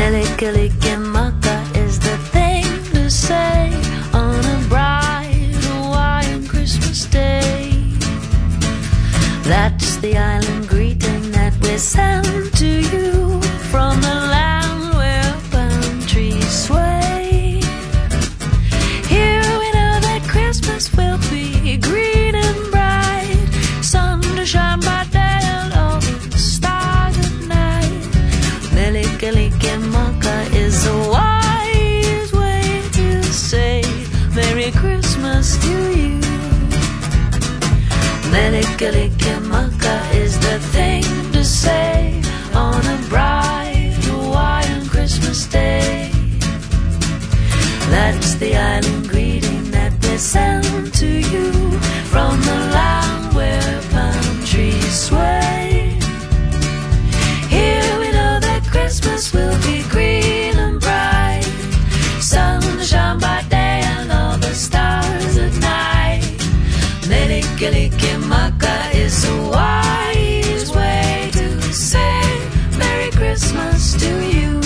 Melikilikimaka is the thing to say on a bright Hawaiian Christmas day. That's the island greeting that we send to you from the land where palm trees sway. Here we know that Christmas will be green and bright, sun to shine by day and all the stars at night. Melikilikimaka is a wise way to say Merry Christmas to you. Melikilikimaka is the thing to say on a bright Hawaiian Christmas day. That's the island greeting that we send to you from the land where palm trees sway. Here we know that Christmas will be green and bright, sun to shine by day and all the stars at night. Melikilikimaka is a wise way to say Merry Christmas to you.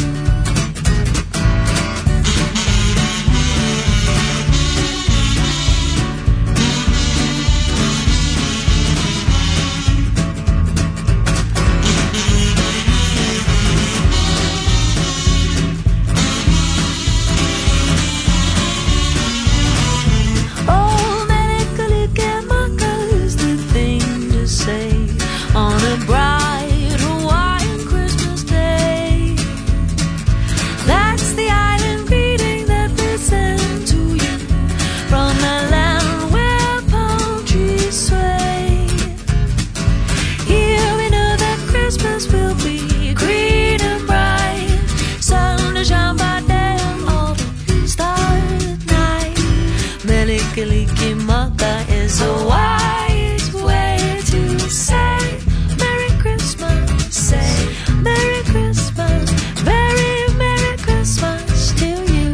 Oh, Melikilikimaka is the thing to say on a bright Hawaiian Christmas day. That's the island greeting that we send to you from the land where palm trees sway. Here we know that Christmas will be green and bright, sun to shine by day and all the stars at night. Melikilikimaka is a wise way to say Merry Christmas, say Merry Christmas, very Merry Christmas to you.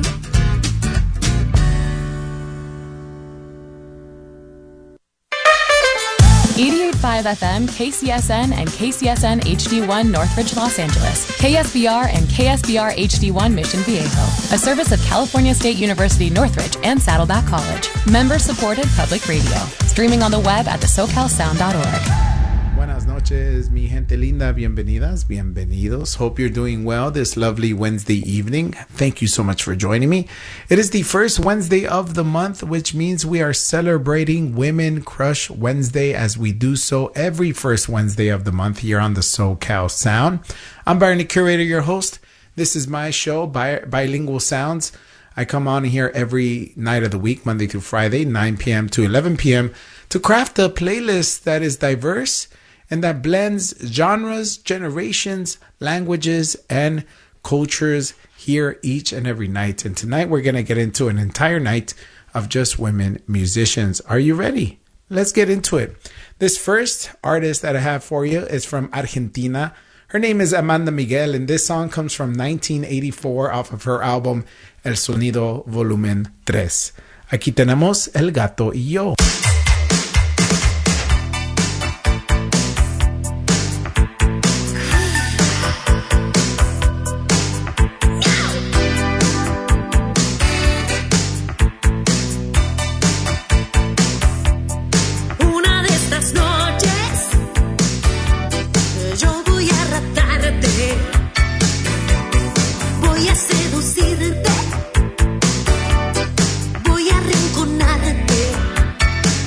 88.5 FM, KCSN, and KCSN HD1 Northridge, Los Angeles. KSBR and KSBR HD1 Mission Viejo. A service of California State University Northridge and Saddleback College. Member-supported public radio. Streaming on the web at thesocalsound.org. Buenas noches, mi gente linda. Bienvenidas, bienvenidos. Hope you're doing well this lovely Wednesday evening. Thank you so much for joining me. It is the first Wednesday of the month, which means we are celebrating Women Crush Wednesday as we do so every first Wednesday of the month here on the SoCal Sound. I'm Byron, the curator, your host. This is my show, Bilingual Sounds. I come on here every night of the week, Monday through Friday, 9 p.m. to 11 p.m. to craft a playlist that is diverse and that blends genres, generations, languages, and cultures here each and every night. And tonight we're going to get into an entire night of just women musicians. Are you ready? Let's get into it. This first artist that I have for you is from Argentina. Her name is Amanda Miguel, and this song comes from 1984 off of her album El Sonido Volumen 3. Aquí tenemos El Gato y Yo. Voy a arrinconarte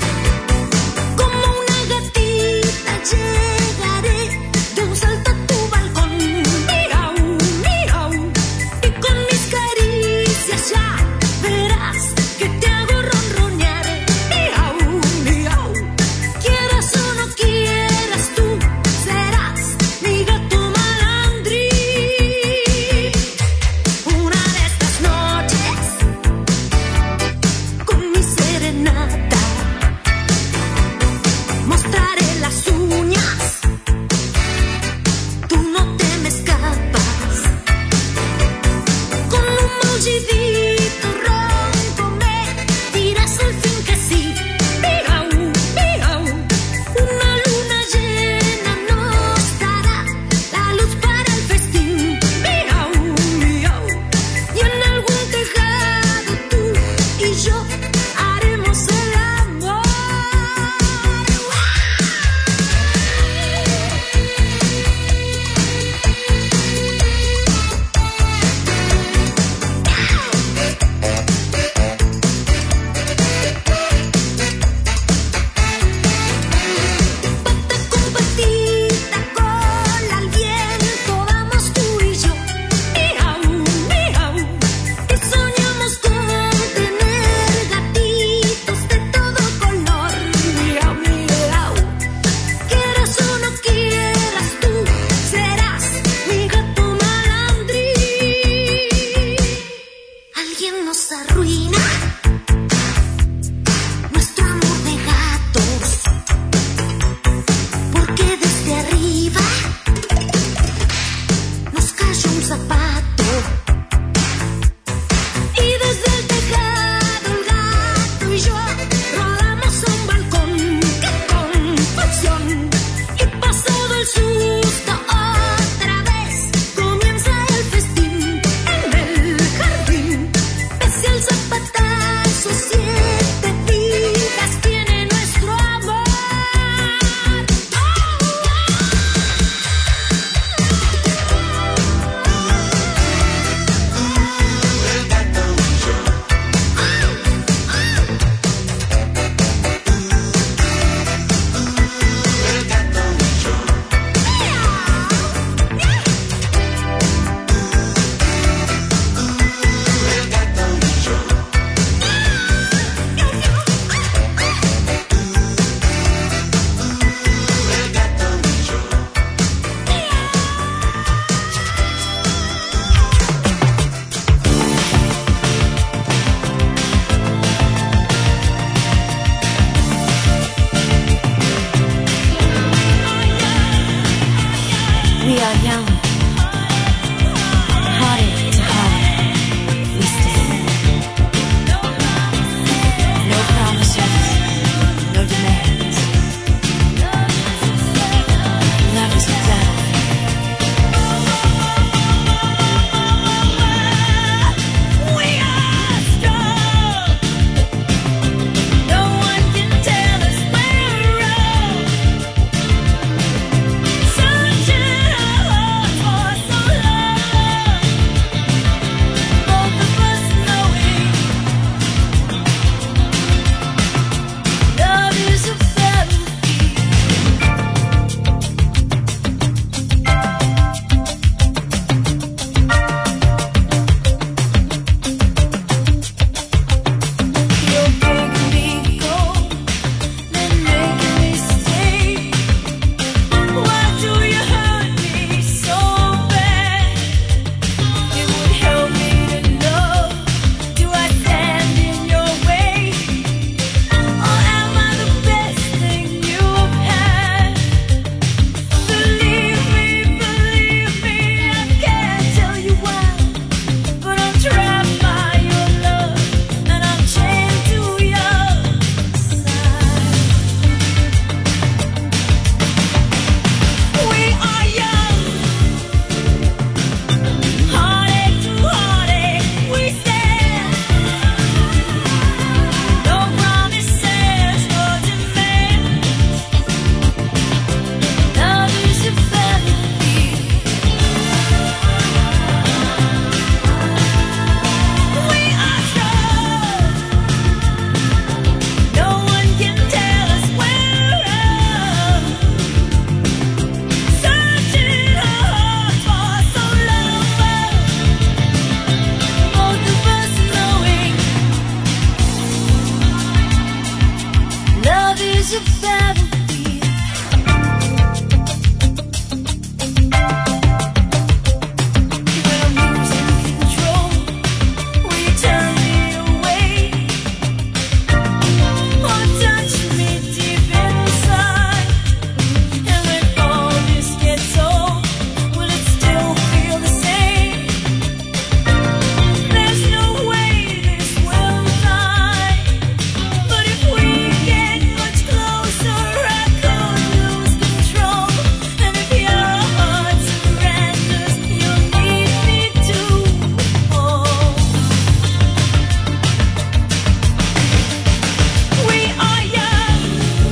We are young. Heartache to heart, we stand. No promises, no demands. Love is a battle. We are strong. No one can tell us we're wrong. Searching our hearts for so long. Both of us knowing love is a You're breaking me cold, then making me stay. Why do you hurt me so bad? It would help me to know. Do I stand in your way, or am I the best thing you've had? Believe me, I can't tell you why, but I'm trapped by your love, and I'm chained to your side. We are young, heartache to heartache, we stand. No promises, no demands. Love is a battlefield. We are strong. No one can tell us we're wrong. Searching our hearts for so long. Both of us knowing love is a battlefield. When I'm losing control, will you turn me away, or touch me deep inside? And when all this gets old, will it still feel the same? There's no way this will die, but if we get much closer, I could lose control. And if your heart surrenders, you'll need me to hold. We are young,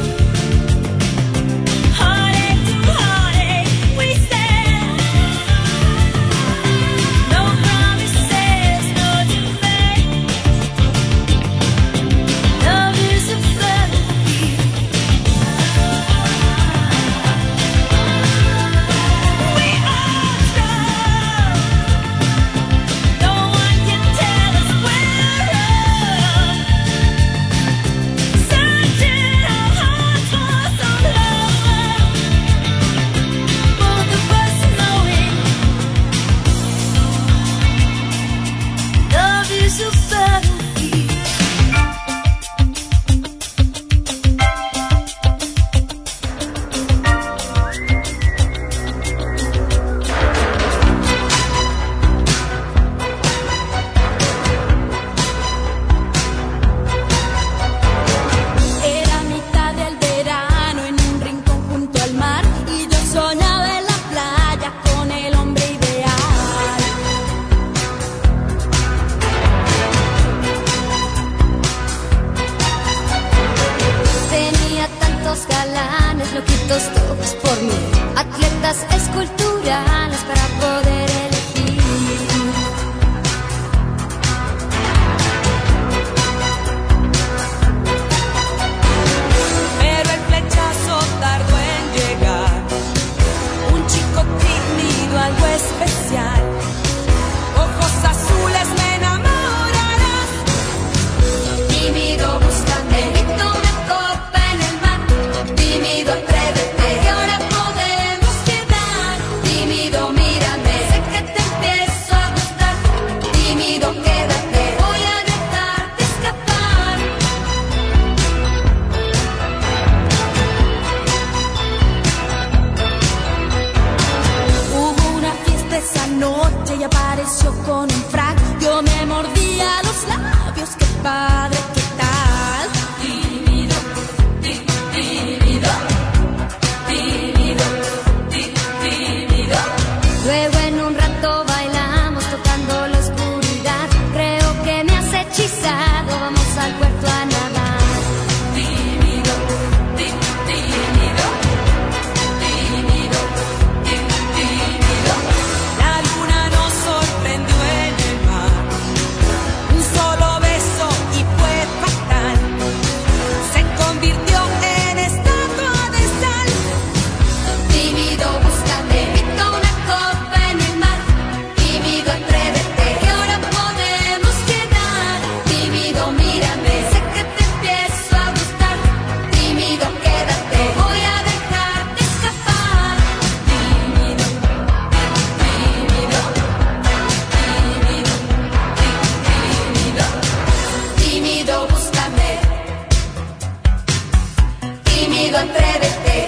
heartache to heartache, we stand. No promises, no demands. Love is a battlefield. We are strong. No one can tell us we're wrong. Searching our hearts for so long. Both of us knowing love is a battlefield. Era mitad del verano en un rincón junto al mar, y yo soñaba en la playa con el hombre ideal. Tenía tantos galanes, loquitos todos por mí, atletas esculturales para poder elegir. Pero el flechazo tardó en llegar. Un chico tímido, algo especial. Ojos azules, me enamorarás. Tímido, buscando. Evito una copa en el mar. Tímido, atrévete. Y ahora podemos quedar. Tímido, mira noche y apareció con un frac. Yo me mordía los labios, qué padre, qué tal. Tímido, tímido, tímido, tímido. Luego en un rato bailamos tocando la oscuridad. Creo que me has hechizado, vamos al puerto a nadar. Tímido, tímido, tímido, tímido. La luna nos sorprendió en el mar. Un solo beso y fue fatal. Se convirtió en estatua de sal. Tímido, búscame, invito una copa en el mar. Tímido, atrévete, que ahora podemos quedar. Tímido, mírame, sé que te empiezo a gustar. Tímido, quédate, voy a dejarte escapar. Tímido, tímido, tímido, tímido, tímido, búscame. Tímido, atrévete.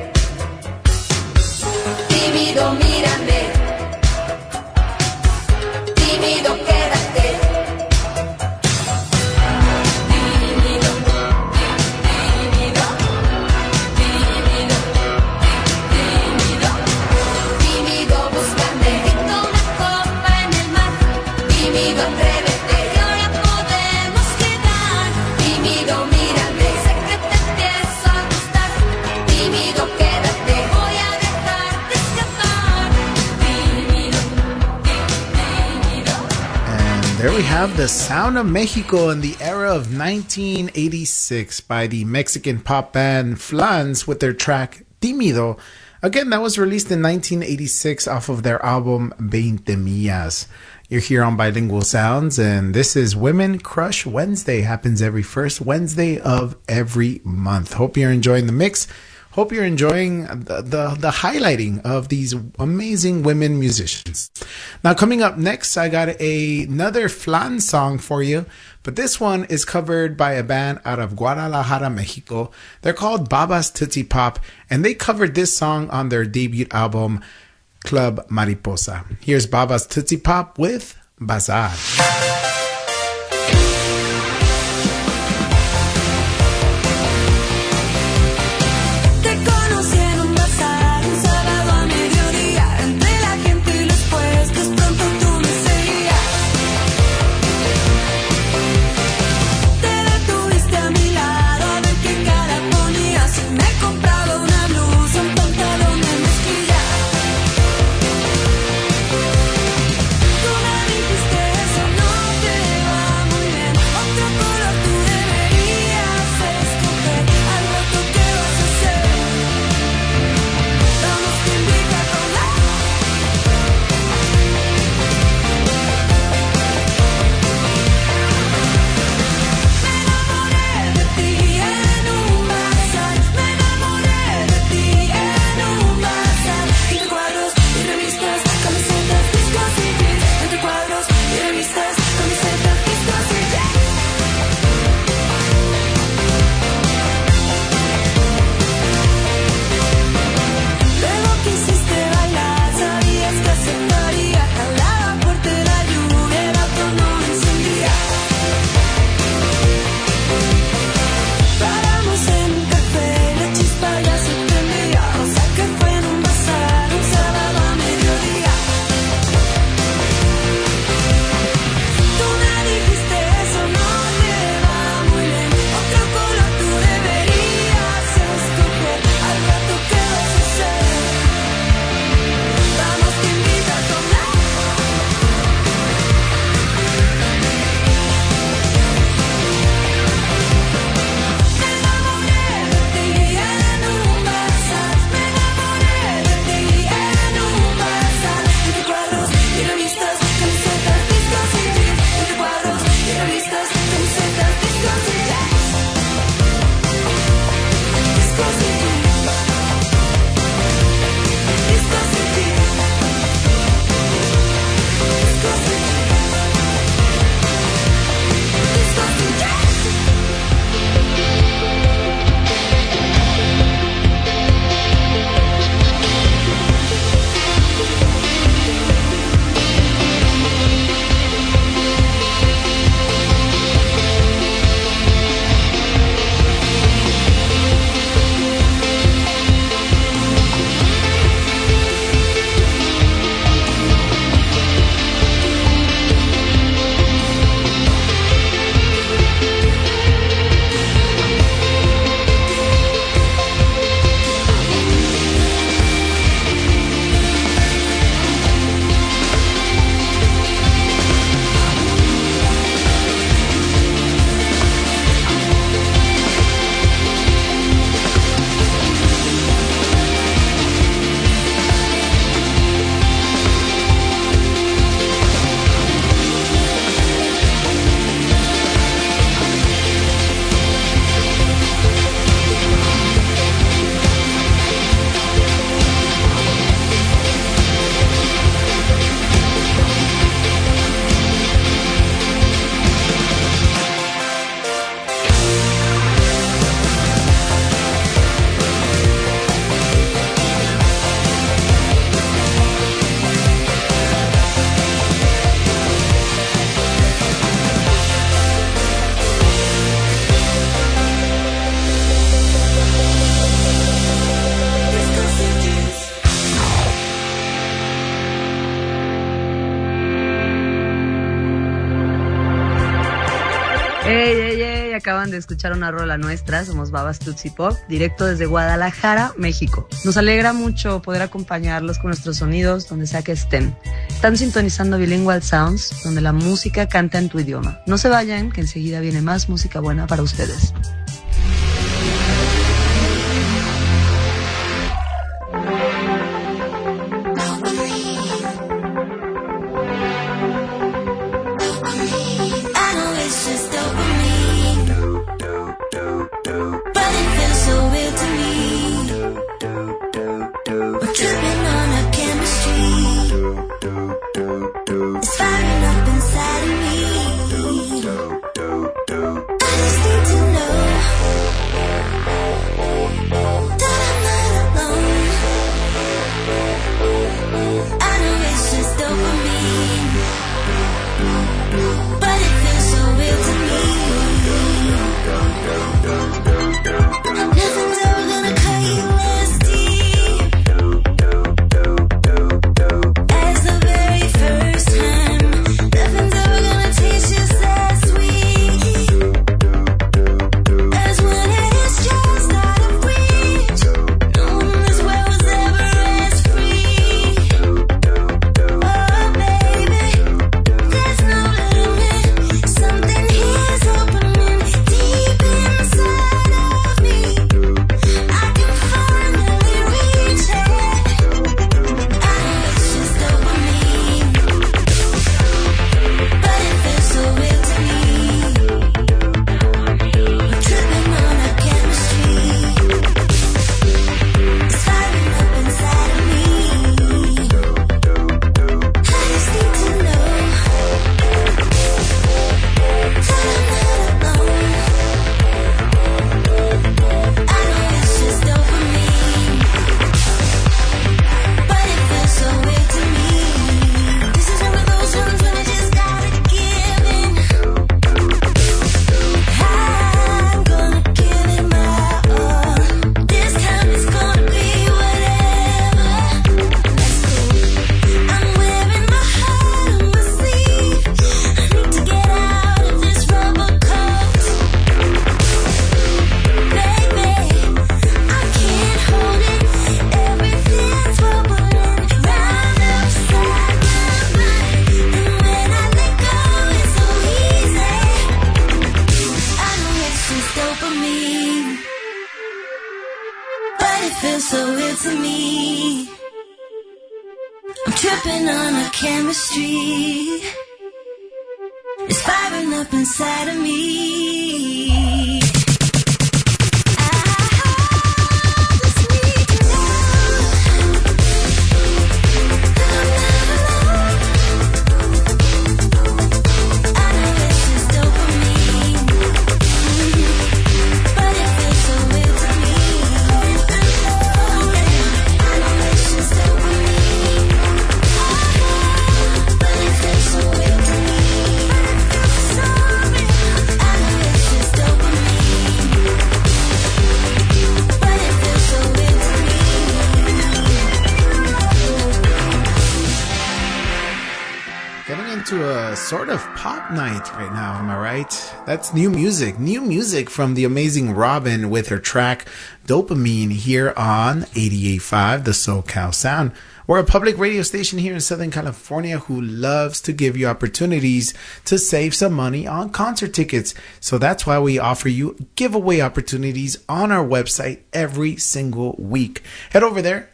Tímido, mírame. Tímido, quédate. Tímido, tímido, tímido, tímido, tímido, búscame. Invito una copa en el mar. Tímido, atrévete, que ahora podemos quedar. Tímido, mírame, sé que te empiezo a gustar. Tímido, quédate, voy a dejarte escapar. Tímido, tímido. And there we have the sound of Mexico in the era of 1986 by the Mexican pop band Flans with their track Tímido. Again, that was released in 1986 off of their album 20 Millas. You're here on Bilingual Sounds, and this is Women Crush Wednesday. Happens every first Wednesday of every month. Hope you're enjoying the mix. Hope you're enjoying the highlighting of these amazing women musicians. Now, coming up next, I got another Flan song for you, but this one is covered by a band out of Guadalajara, Mexico. They're called Babas Tootsie Pop, and they covered this song on their debut album, Club Mariposa. Here's Babas Tootsie Pop with Bazaar. Te conocí en un bazar, un sábado a mediodía. Entre la gente y los puestos, pronto tú me seguías. Te detuviste a mi lado a ver qué cara ponías. Y me compraba una blusa, un pantalón de mezclilla. Tú me dijiste eso no Ey, acaban de escuchar una rola nuestra, somos Babas Tutsi Pop, directo desde Guadalajara, México. Nos alegra mucho poder acompañarlos con nuestros sonidos donde sea que estén. Están sintonizando Bilingual Sounds, donde la música canta en tu idioma. No se vayan, que enseguida viene más música buena para ustedes. Sort of pop night right now, am I right? That's new music from the amazing Robin with her track Dopamine here on 88.5 The SoCal Sound. We're a public radio station here in Southern California who loves to give you opportunities to save some money on concert tickets. So that's why we offer you giveaway opportunities on our website every single week. Head over there,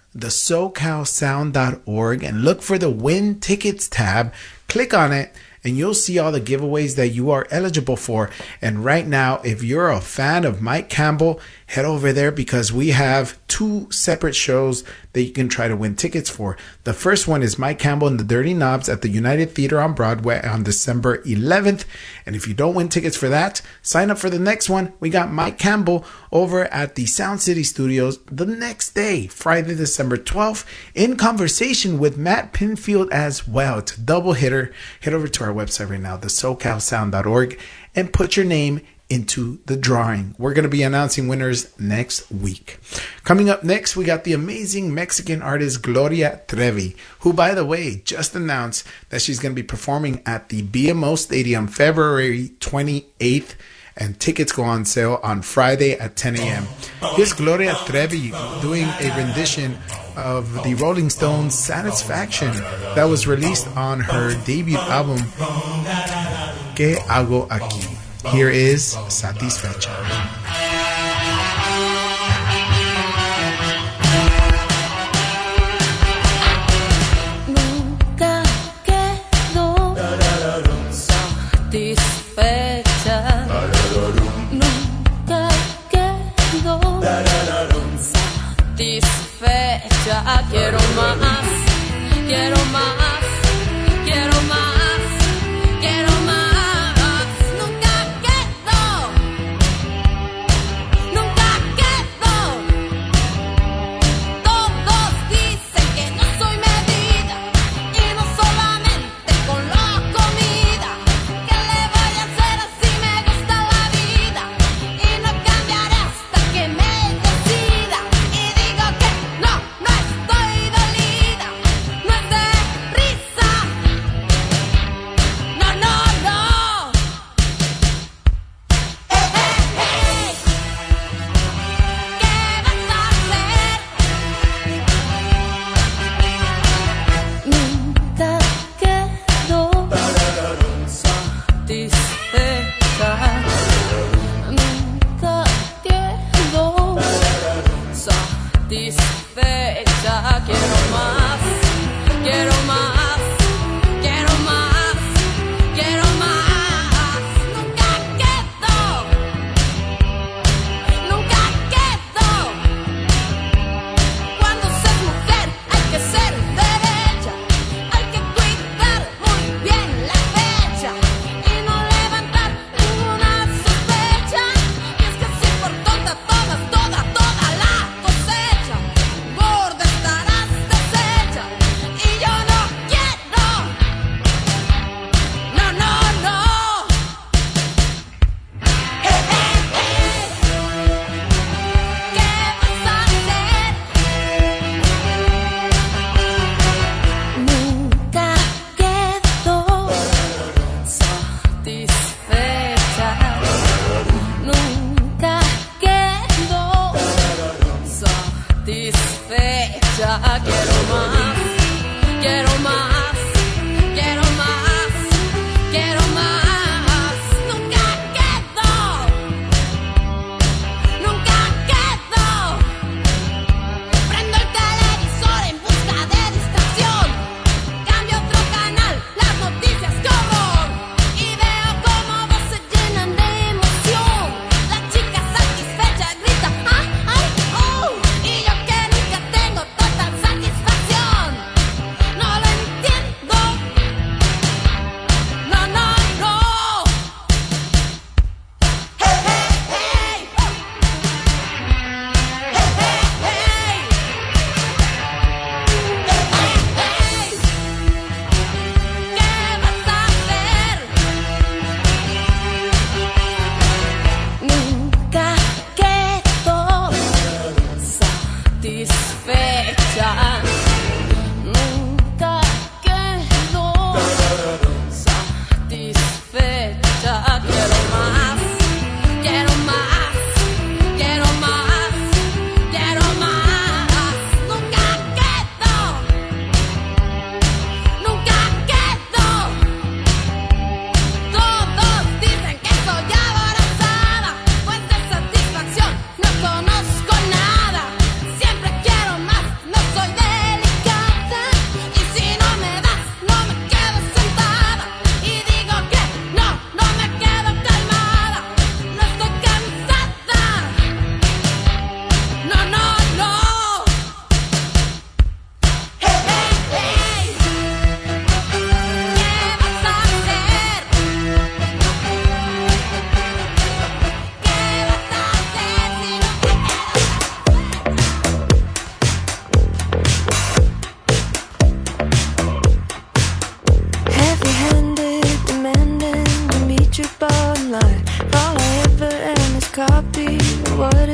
thesocalsound.org, and look for the Win Tickets tab. Click on it, and you'll see all the giveaways that you are eligible for. And right now, if you're a fan of Mike Campbell, head over there because we have 2 separate shows that you can try to win tickets for. The first one is Mike Campbell and the Dirty Knobs at the United Theater on Broadway on December 11th. And if you don't win tickets for that, sign up for the next one. We got Mike Campbell over at the Sound City Studios the next day, Friday, December 12th, in conversation with Matt Pinfield as well. It's a double hitter. Head over to our website right now, thesocalsound.org, and put your name into the drawing. We're going to be announcing winners next week. Coming up next, we got the amazing Mexican artist Gloria Trevi, who, by the way, just announced that she's going to be performing at the BMO Stadium February 28th, and tickets go on sale on Friday at 10 a.m. Here's Gloria Trevi doing a rendition of the Rolling Stones' Satisfaction that was released on her debut album, ¿Qué hago aquí? Here is Satisfecha. Nunca quedo satisfecha. Nunca quedo satisfecha. Quiero más, quiero más, quiero más, quiero más. Nunca quedo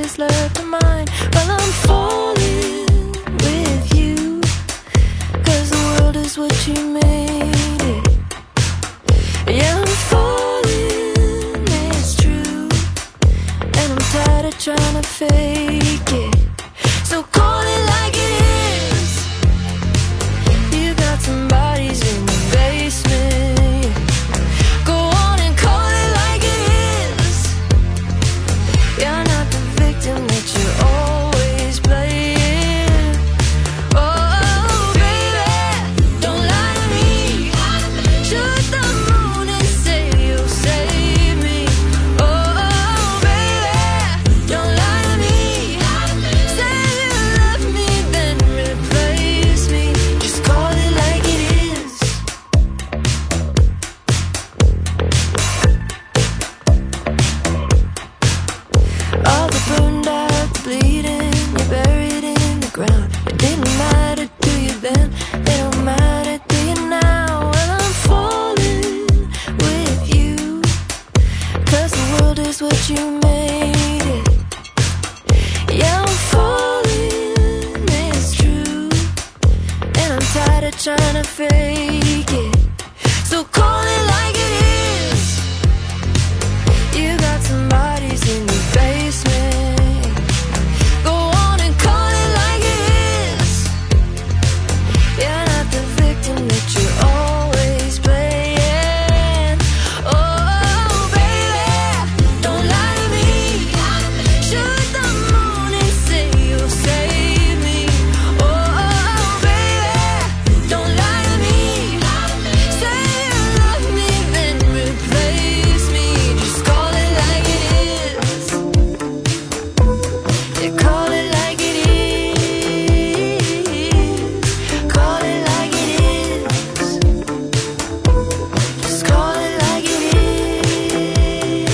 is left of mine. Well, I'm falling with you, 'cause the world is what you made it. Yeah, I'm falling, it's true, and I'm tired of trying to fake it. So call it like it is. You got some bodies in the basement. Go on and call it like it is. You're not the victim that you always playing. Oh, baby, don't lie to me. Shoot the moon and say you'll save me. Oh, baby, don't lie to me. Say you love me, then replace me. Just call it like it is. All the burned out, the bleeding, you're buried in the ground. It didn't matter to you then, it don't matter to you now. Well, I'm falling with you, 'cause the world is what you made it. Yeah, I'm falling, it's true, and I'm tired of trying to fake it. So call it like it is. You got some bodies in the basement. Go on and call it like it is. You're not the victim that you always playing. Oh, baby, don't lie to me. Shoot the moon and say you'll save me. Oh, baby, don't lie to me. Say you love me, then replace me. Just call it like it is. Yeah, call it like it is. Call it like it is. Just call it like it is.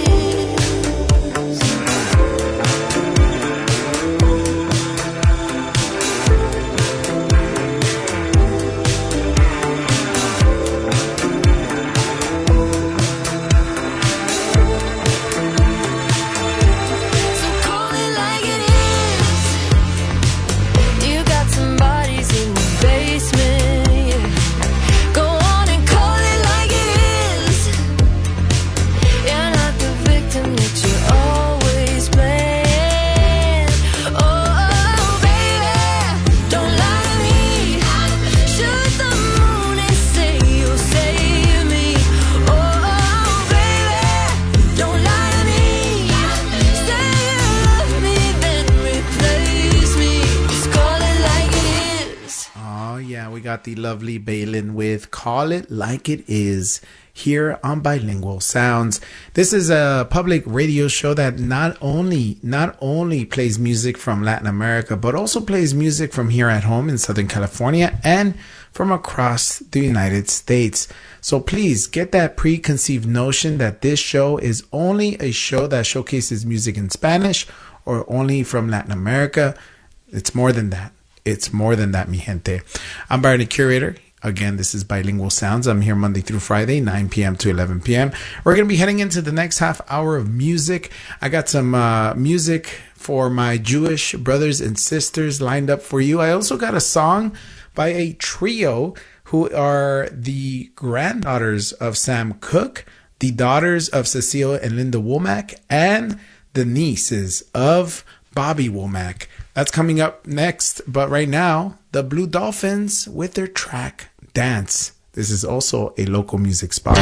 So call it like it is. You got some bodies in the basement. Yeah. Go on and call it like it is. You're not the victim that you always playing. Oh, baby, don't lie to me. Shoot the moon and say you'll save me. Oh, baby, don't lie to me. Say you love me, then replace me. Just call it like it is. Oh, yeah, we got the lovely Bailin with Call It Like It Is here on Bilingual Sounds. This is a public radio show that not only plays music from Latin America, but also plays music from here at home in Southern California and from across the United States. So please get that preconceived notion that this show is only a show that showcases music in Spanish or only from Latin America. It's more than that. It's more than that, mi gente. I'm Barney Curator. Again, this is Bilingual Sounds. I'm here Monday through Friday, 9 p.m. to 11 p.m. We're going to be heading into the next half hour of music. I got some music for my Jewish brothers and sisters lined up for you. I also got a song by a trio who are the granddaughters of Sam Cooke, the daughters of Cecile and Linda Womack, and the nieces of Bobby Womack. That's coming up next. But right now, the Blue Dolphins with their track Dance. This is also a local music spot.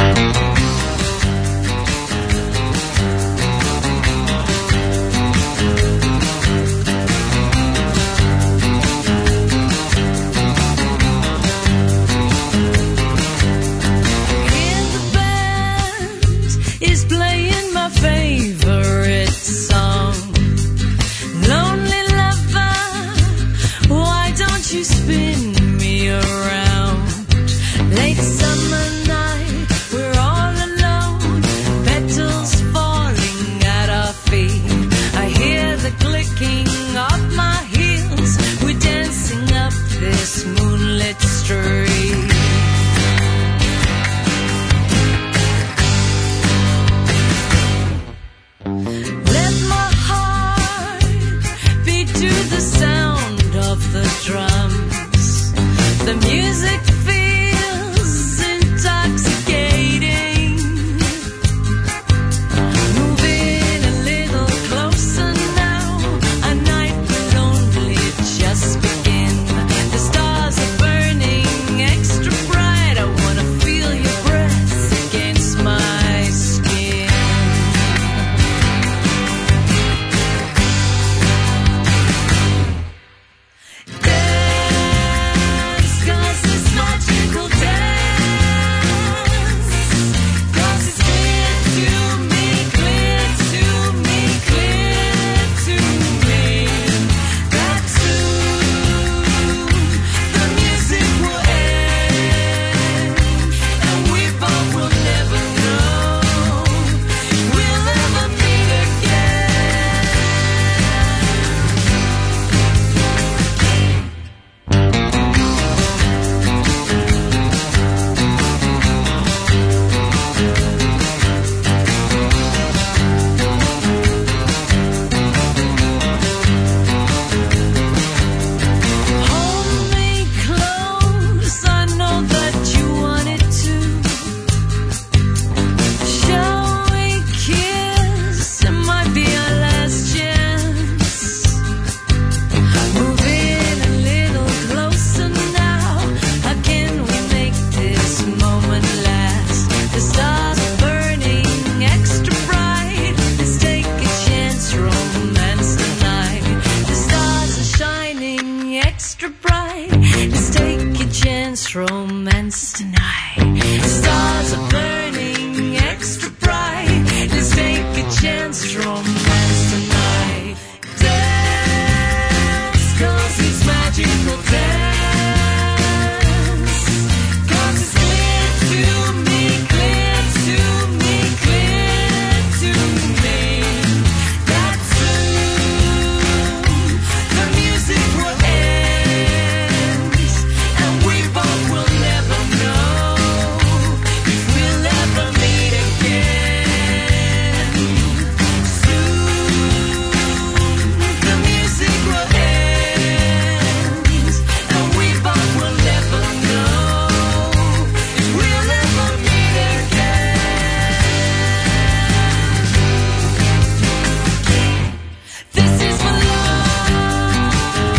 Is playing my favorite song. Lonely lover, why don't you spin me around? Late summer night, we're all alone. tonight. Stars are burning extra bright. Let's take a chance, romance tonight. Dance, 'cause it's magical dance. 'Cause it's clear to me, clear to me, clear to me. That soon the music will end, and we both will never know if we'll ever meet again. Soon the music will end, and we both will never know if we'll ever meet again. This is for love.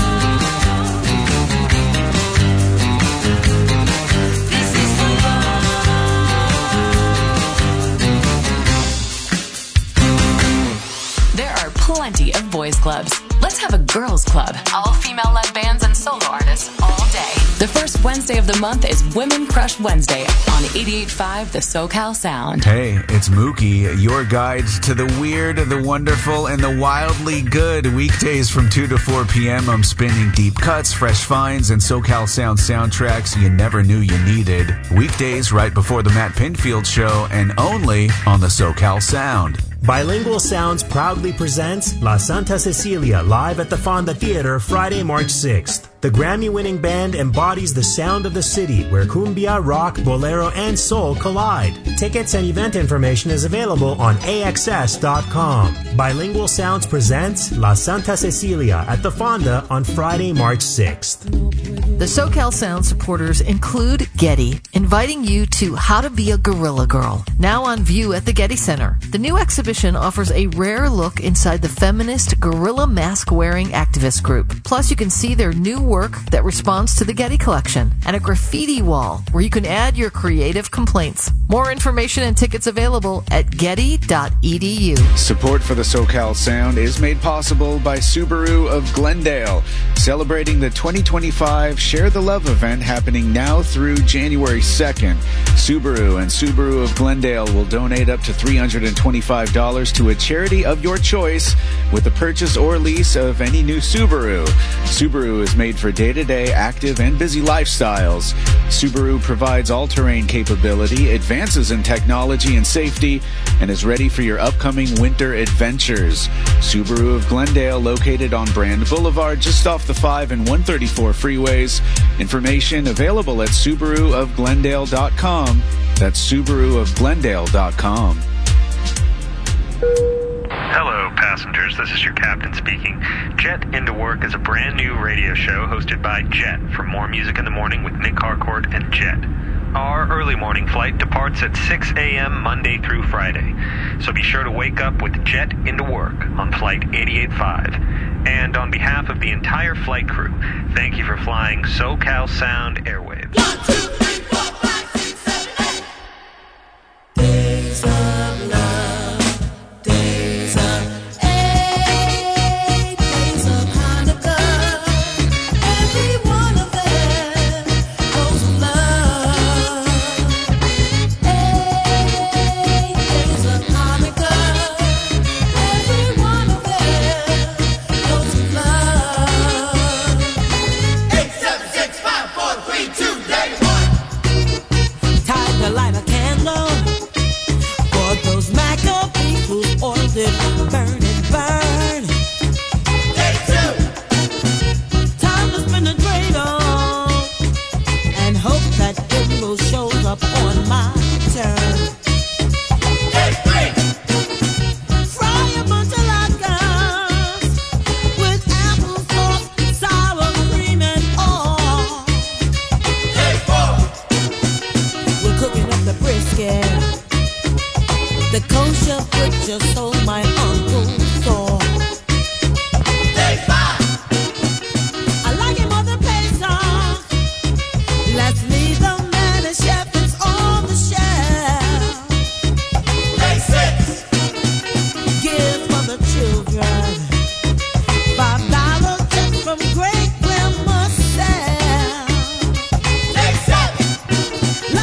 This is for love. There are plenty of boys' clubs. Let's have a girls' club. All female-led bands and solo artists all day. The first Wednesday of the month is Women Crush Wednesday on 88.5 The SoCal Sound. Hey, it's Mookie, your guide to the weird, the wonderful, and the wildly good. Weekdays from 2 to 4 p.m. I'm spinning deep cuts, fresh finds, and SoCal Sound soundtracks you never knew you needed. Weekdays right before the Matt Pinfield Show and only on the SoCal Sound. Bilingual Sounds proudly presents La Santa Cecilia live at the Fonda Theater Friday, March 6th. The Grammy-winning band embodies the sound of the city where cumbia, rock, bolero, and soul collide. Tickets and event information is available on AXS.com. Bilingual Sounds presents La Santa Cecilia at the Fonda on Friday, March 6th. The SoCal Sound supporters include Getty, inviting you to How to Be a Guerrilla Girl, now on view at the Getty Center. The new exhibition offers a rare look inside the feminist guerrilla mask-wearing activist group. Plus, you can see their new work that responds to the Getty collection, and a graffiti wall where you can add your creative complaints. More information and tickets available at getty.edu. Support for the SoCal Sound is made possible by Subaru of Glendale, celebrating the 2025 Share the Love event happening now through January 2nd. Subaru and Subaru of Glendale will donate up to $325 to a charity of your choice with the purchase or lease of any new Subaru. Subaru is made for day-to-day active and busy lifestyles. Subaru provides all-terrain capability, advances in technology and safety, and is ready for your upcoming winter adventures. Subaru of Glendale, located on Brand Boulevard, just off the 5 and 134 freeways. Information available at SubaruofGlendale.com. That's SubaruofGlendale.com. Hello, passengers. This is your captain speaking. Jet Into Work is a brand new radio show hosted by Jet for more music in the morning with Nick Harcourt and Jet. Our early morning flight departs at 6 a.m. Monday through Friday, so be sure to wake up with Jet Into Work on Flight 88.5. And on behalf of the entire flight crew, thank you for flying SoCal Sound Airwaves. 1, 2, 3, 4, 5, 6, 7, 8. Days of love, days of 8, days of Hanukkah. Every one of them goes with love. 8 days of Hanukkah. Every one of them goes with love. 8, 7, 6, 5, 4, 3, 2, day 1. Time to light a candle for those Maccabees whose oil did burn and burn. Day 2. Time to spin the dreidel and hope that Gimbal shows up on my turn. Day 3. Fry a bunch of latkes with applesauce, sour cream, and all. Day 4. We're cooking up the brisket, the kosher butcher sold my uncle saw. Day 5. I like it more than Pesach. Let's leave the man and chef, it's on the shelf. Day 6. Give for the children $5 checks from great grandma Sal. Day 7.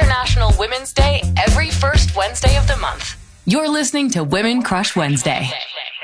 International Women's Day every first Wednesday of the month. You're listening to Women Crush Wednesday.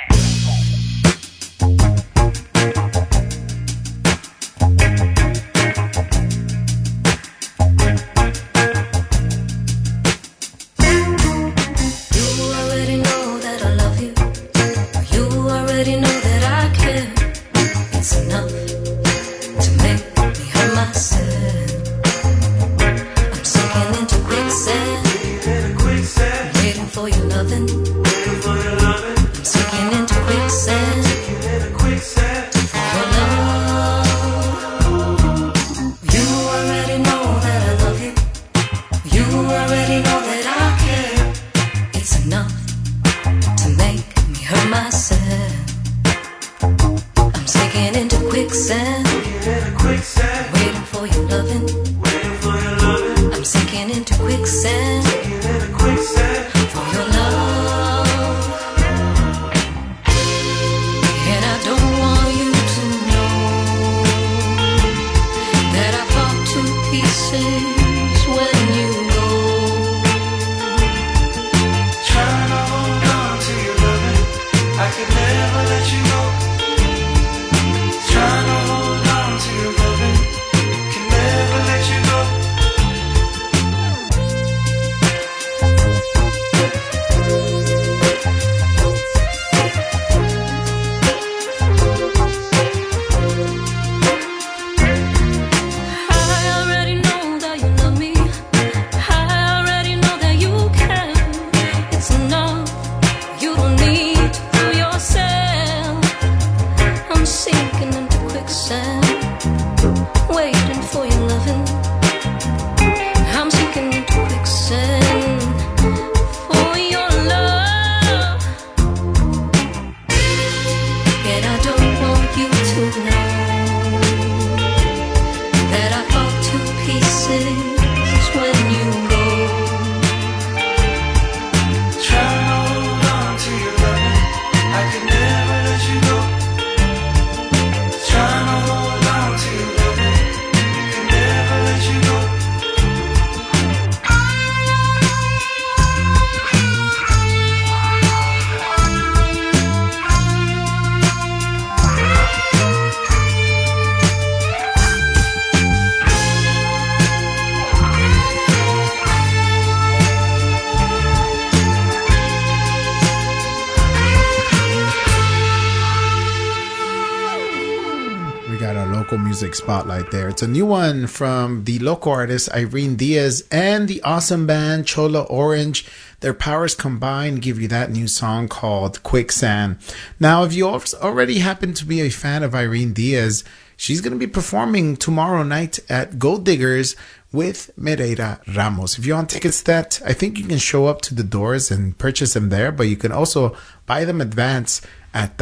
Music spotlight there. It's a new one from the local artist Irene Diaz and the awesome band Chola Orange. Their powers combined give you that new song called Quicksand. Now, if you already happen to be a fan of Irene Diaz, she's going to be performing tomorrow night at Gold Diggers with Mereira Ramos. If you want tickets to that, I think you can show up to the doors and purchase them there, but you can also buy them advance at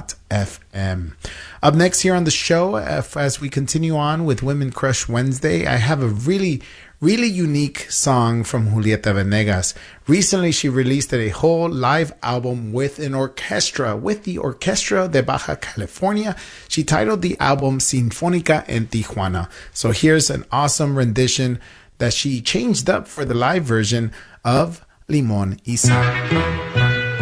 dice.fm. Up next here on the show, as we continue on with Women Crush Wednesday, I have a really unique song from Julieta Venegas. Recently, she released a whole live album with an orchestra, with the Orquestra de Baja California. She titled the album Sinfónica en Tijuana. So here's an awesome rendition that she changed up for the live version of Limón y Sal.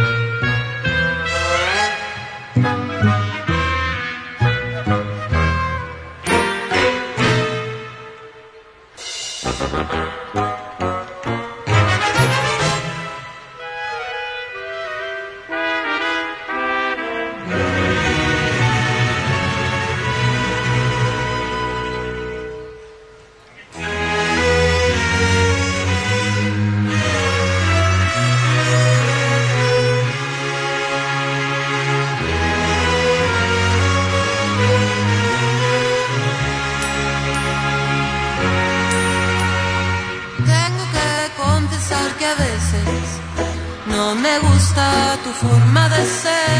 Tu forma de ser,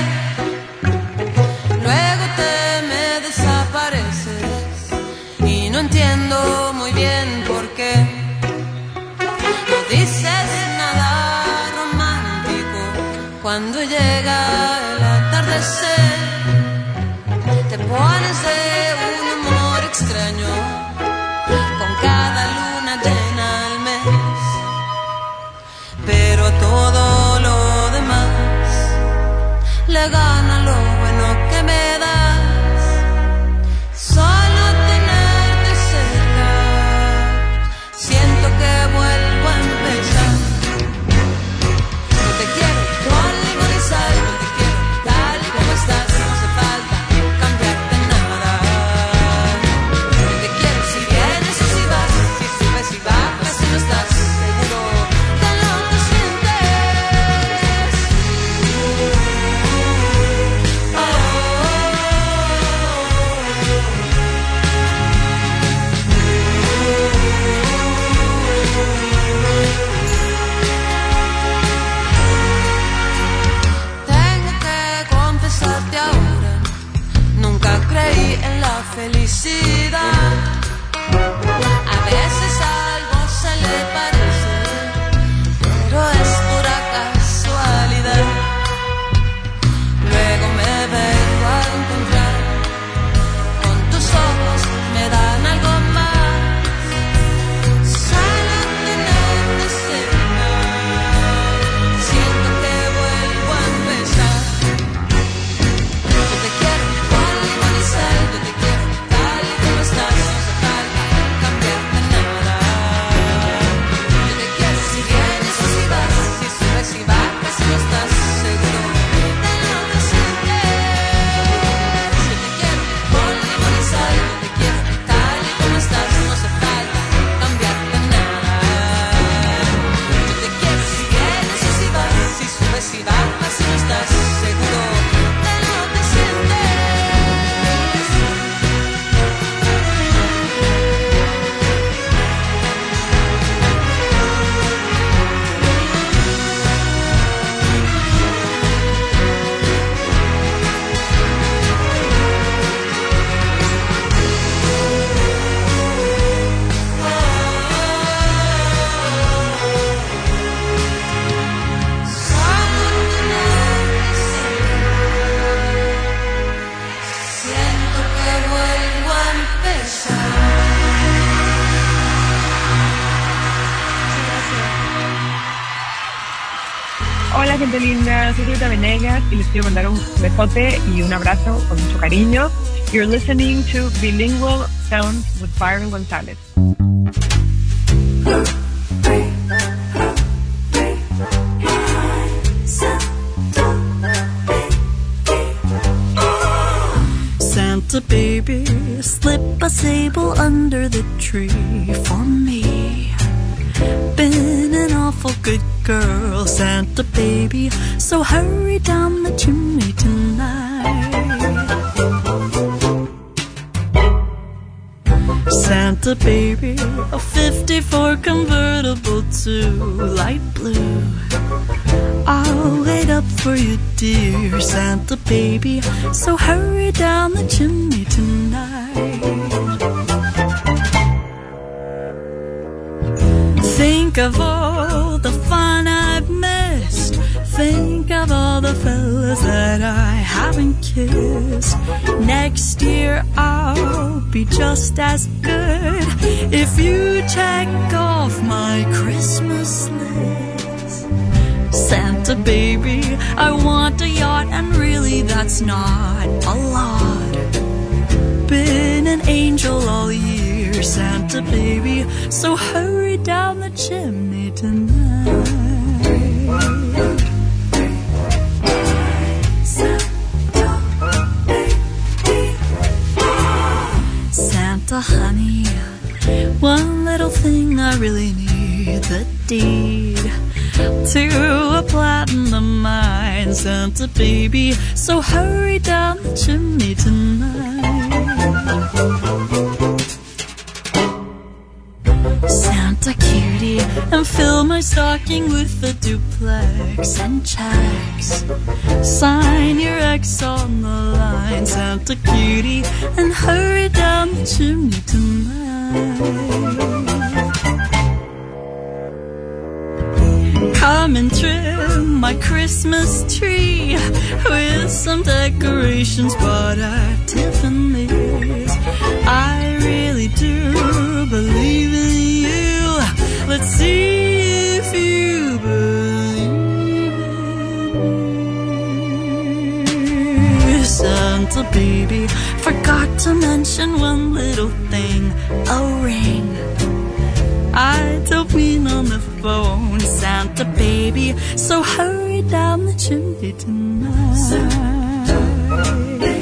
luego te me desapareces y no entiendo muy bien por qué. No dices nada romántico cuando llega el atardecer. Te pones de un humor extraño con cada luna llena al mes. le gana lo bueno que me das. Solo tenerte cerca, siento que vuelvo a empezar. Yo te quiero con limón y sal, yo te quiero tal y como estás, no hace falta cambiarte nada. Yo te quiero si vienes o si vas, si subes y bajas, si no estás seguro de lo que sientes. Tengo que confesarte ahora, nunca creí en la felicidad. A veces algo se le parece, pero es pura casualidad. Luego me vengo a encontrar con tus ojos, me dan algo más. Solo tenerte cerca, siento que vuelvo a empezar. Yo te quiero con limón y sal, yo te quiero tal y como estás, no hace falta cambiarte nada. Yo te quiero si vienes o si vas, si subes y bajas, si no estás seguro de lo que sientes. Yo te quiero con limón y sal, yo te quiero tal y como estás, no hace falta cambiarte nada. Yo te quiero si vienes o si vas, si subes y bajas, si no estás seguro de lo que sientes. Siento que vuelvo a empezar. Hola gente linda, soy Rita Venegas y les quiero mandar un besote y un abrazo con mucho cariño. You're listening to Bilingual Sounds with Byron González. Santa baby, slip a sable under the tree for me. Been an awful good girl, Santa baby, so hurry down the chimney tonight. Santa baby, a 54 convertible to light blue. I'll wait up for you, dear Santa baby, so hurry down the chimney tonight. Think of all the fun I've missed. Think of all the fellas that I haven't kissed. Next year I'll be just as good if you check off my Christmas list. Santa baby, I want a yacht, and really that's not a lot. Been an angel all year, Santa baby, so hurry down the chimney tonight. Santa honey, one little thing I really need, the deed to a platinum mine, Santa baby, so hurry down the chimney tonight. Santa cutie, and fill my stocking with a duplex and checks. Sign your ex on the line, Santa cutie, and hurry down the chimney tonight. Come and trim my Christmas tree with some decorations bought at Tiffany's. I really do believe in you. Let's see if you believe in me. Santa baby forgot to mention one little thing, a ring. I don't mean on the phone, Santa baby, so hurry down the chimney tonight. Santa baby,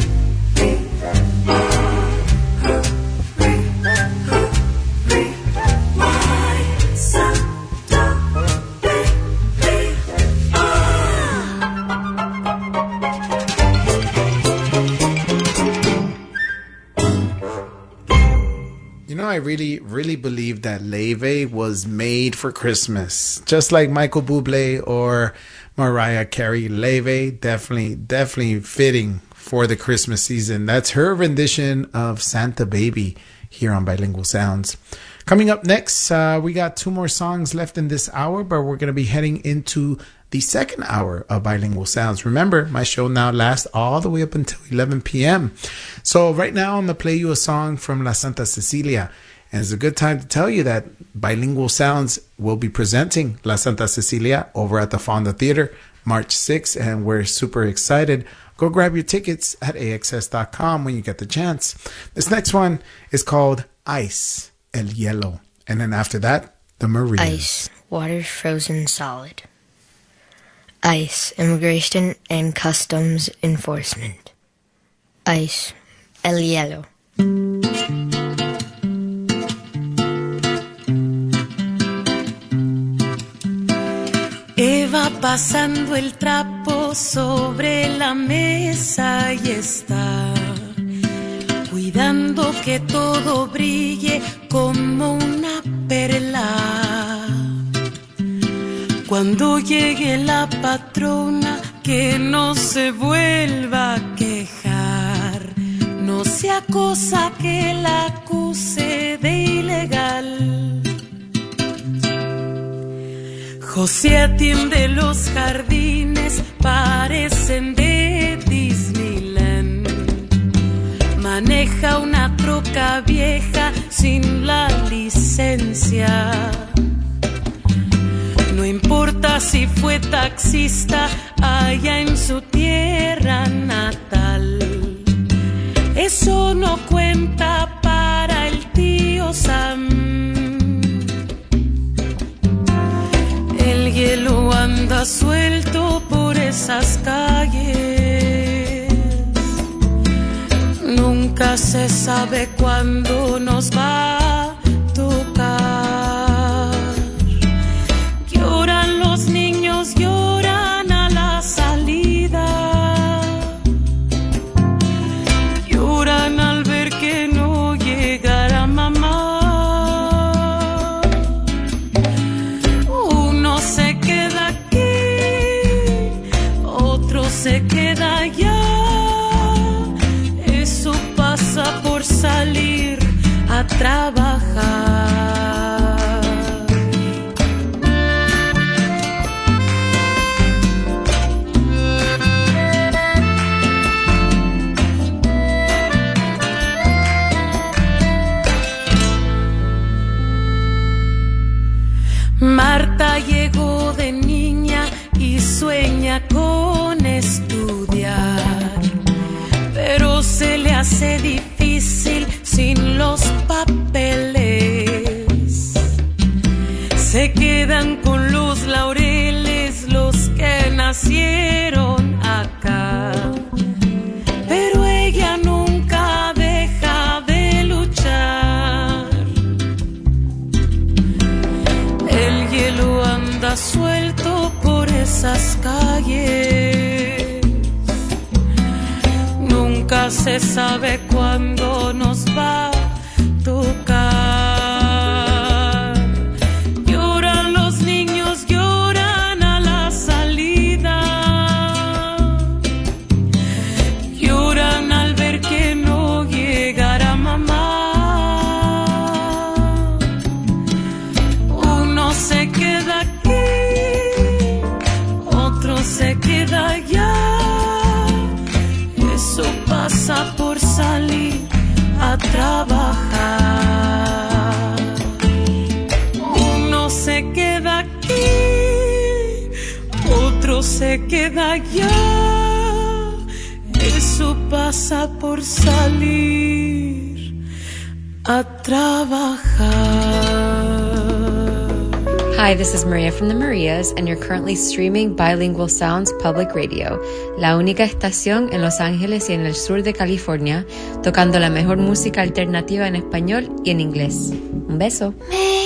I really believe that Leve was made for Christmas. Just like Michael Bublé or Mariah Carey, Leve definitely fitting for the Christmas season. That's her rendition of Santa Baby here on Bilingual Sounds. Coming up next, we got 2 more songs left in this hour, but we're going to be heading into the second hour of Bilingual Sounds. Remember, my show now lasts all the way up until 11 p.m. So right now I'm going to play you a song from La Santa Cecilia. And it's a good time to tell you that Bilingual Sounds will be presenting La Santa Cecilia over at the Fonda Theater March 6th, and we're super excited. Go grab your tickets at AXS.com when you get the chance. This next one is called Ice, El Hielo. And then after that, the Marinas. Ice, water frozen solid. Ice, immigration and customs enforcement. Ice, El Hielo. Eva pasando el trapo sobre la mesa y está cuidando que todo brille como una perla. Cuando llegue la patrona, que no se vuelva a quejar, no sea cosa que la acuse de ilegal. José atiende los jardines, parecen de Disneyland. Maneja una troca vieja sin la licencia. No importa si fue taxista allá en su tierra natal. Eso no cuenta para el tío Sam. El hielo anda suelto por esas calles. Nunca se sabe cuándo nos va a tocar. Lloran los niños, lloran a la salida. Lloran al ver que no llegará mamá. Se queda allá, eso pasa por salir a trabajar. Marta llegó de niña y sueña con estudiar, pero se le hace difícil sin los papeles. Se quedan con los laureles los que nacieron acá, pero ella nunca deja de luchar. El hielo anda suelto por esas calles. Nunca se sabe cuándo nos va a tocar. Lloran los niños, lloran a la salida. Lloran al ver que no llegará mamá. Uno se queda aquí, otro se queda allá. Eso pasa por salir a trabajar. Uno se queda aquí, otro se queda allá. Eso pasa casa por salir a trabajar. Hi, this is Maria from the Marias, and you're currently streaming Bilingual Sounds Public Radio, la única estación en Los Ángeles y en el sur de California, tocando la mejor música alternativa en español y en inglés. Un beso.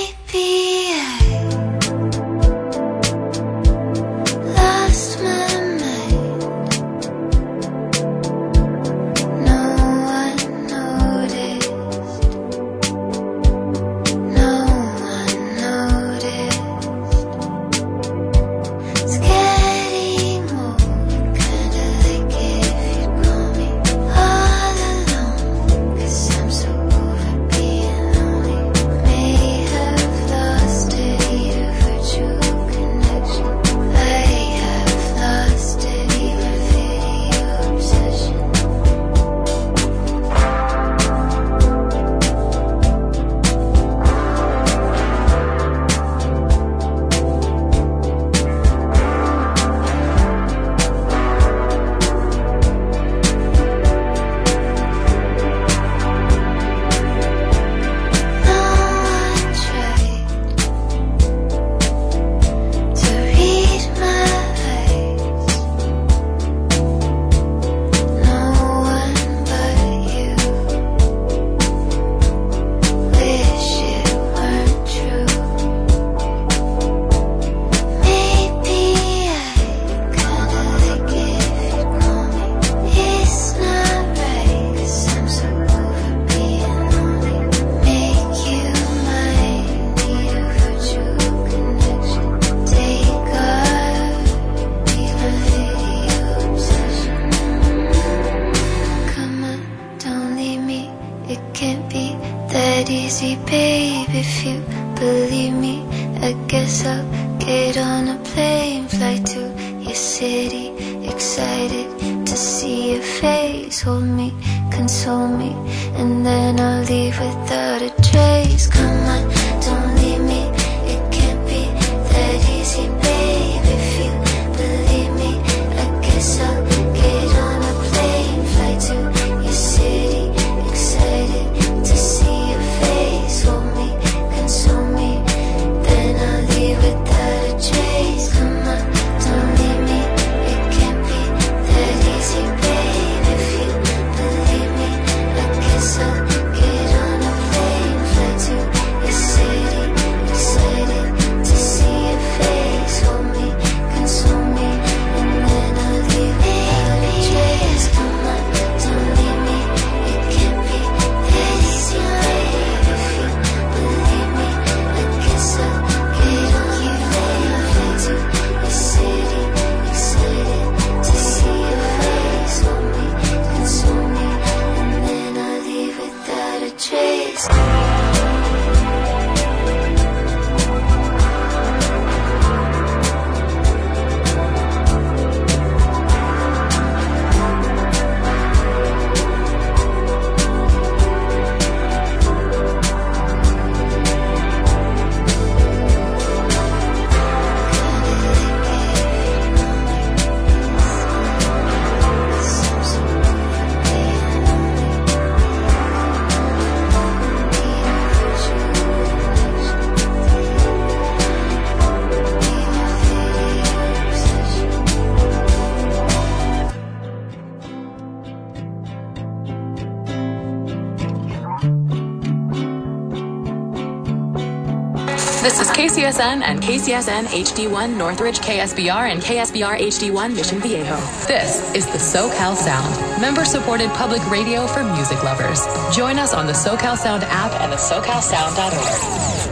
This is KCSN and KCSN HD1 Northridge, KSBR and KSBR HD1 Mission Viejo. This is the SoCal Sound, member-supported public radio for music lovers. Join us on the SoCal Sound app and the SoCalSound.org.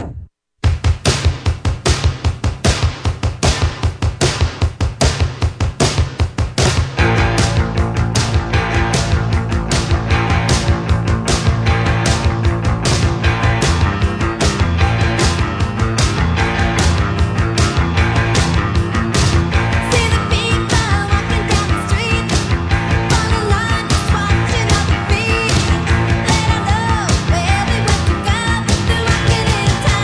Let 'em know where they went to go. They're walking in time.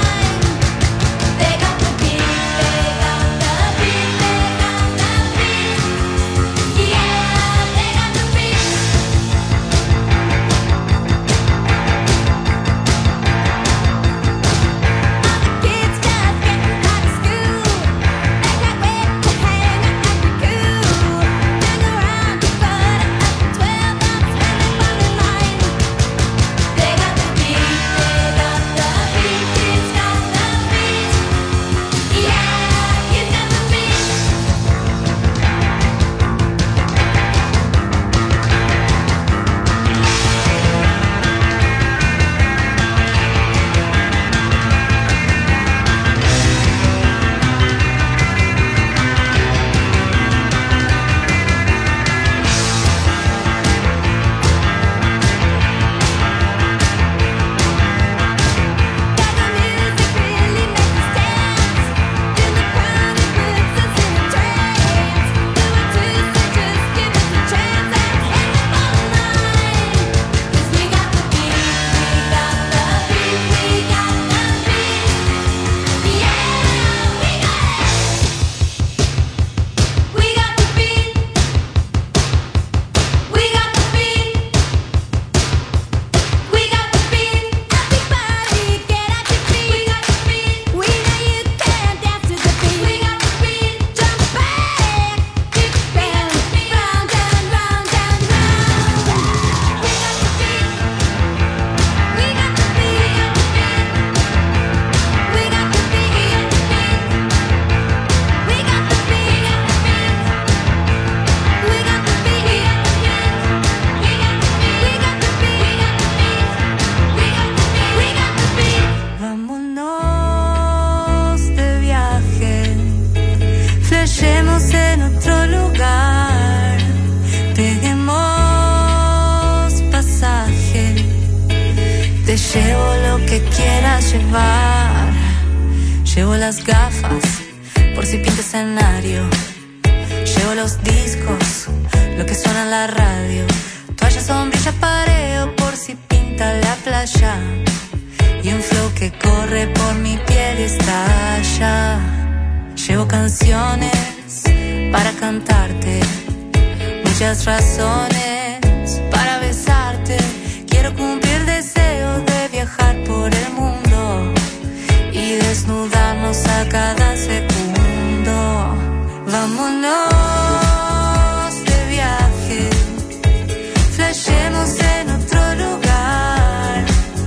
llevo lo que quieras llevar. Llevo las gafas por si pinta escenario. Llevo los discos, lo que suena en la radio. Toalla, sombrilla, pareo por si pinta la playa. Y un flow que corre por mi piel y estalla. Llevo canciones para cantarte, muchas razones para besarte. Quiero cumplir deseos de viajar por el mundo y desnudarnos a cada segundo. Vámonos de viaje, flashemos en otro lugar,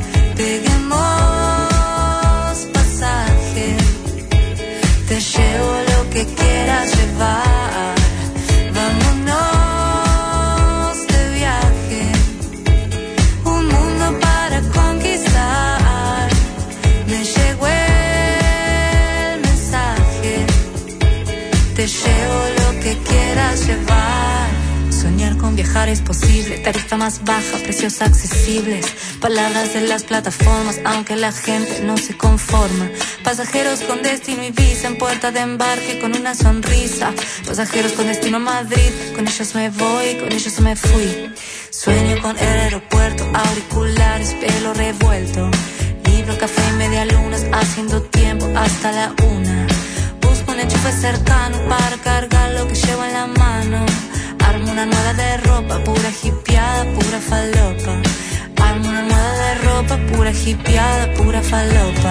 peguemos pasaje, te llevo lo que quieras llevar. Vámonos de viaje, un mundo para conquistar. Me llegó el mensaje, te llevo lo que quieras llevar. Soñar con viajar es posible, tarifa más baja, precios accesibles. Palabras de las plataformas, aunque la gente no se conforma. Pasajeros con destino Ibiza, en puerta de embarque con una sonrisa. Pasajeros con destino Madrid, con ellos me voy, con ellos me fui. Sueño con el aeropuerto, auriculares, pelo revuelto. Libro, café y media lunas, haciendo tiempo hasta la 1. Busco un enchufe cercano para cargar lo que llevo en la mano. Armo una almohada de ropa, pura hippieada, pura falopa. Armo una almohada de ropa, pura hippieada, pura falopa.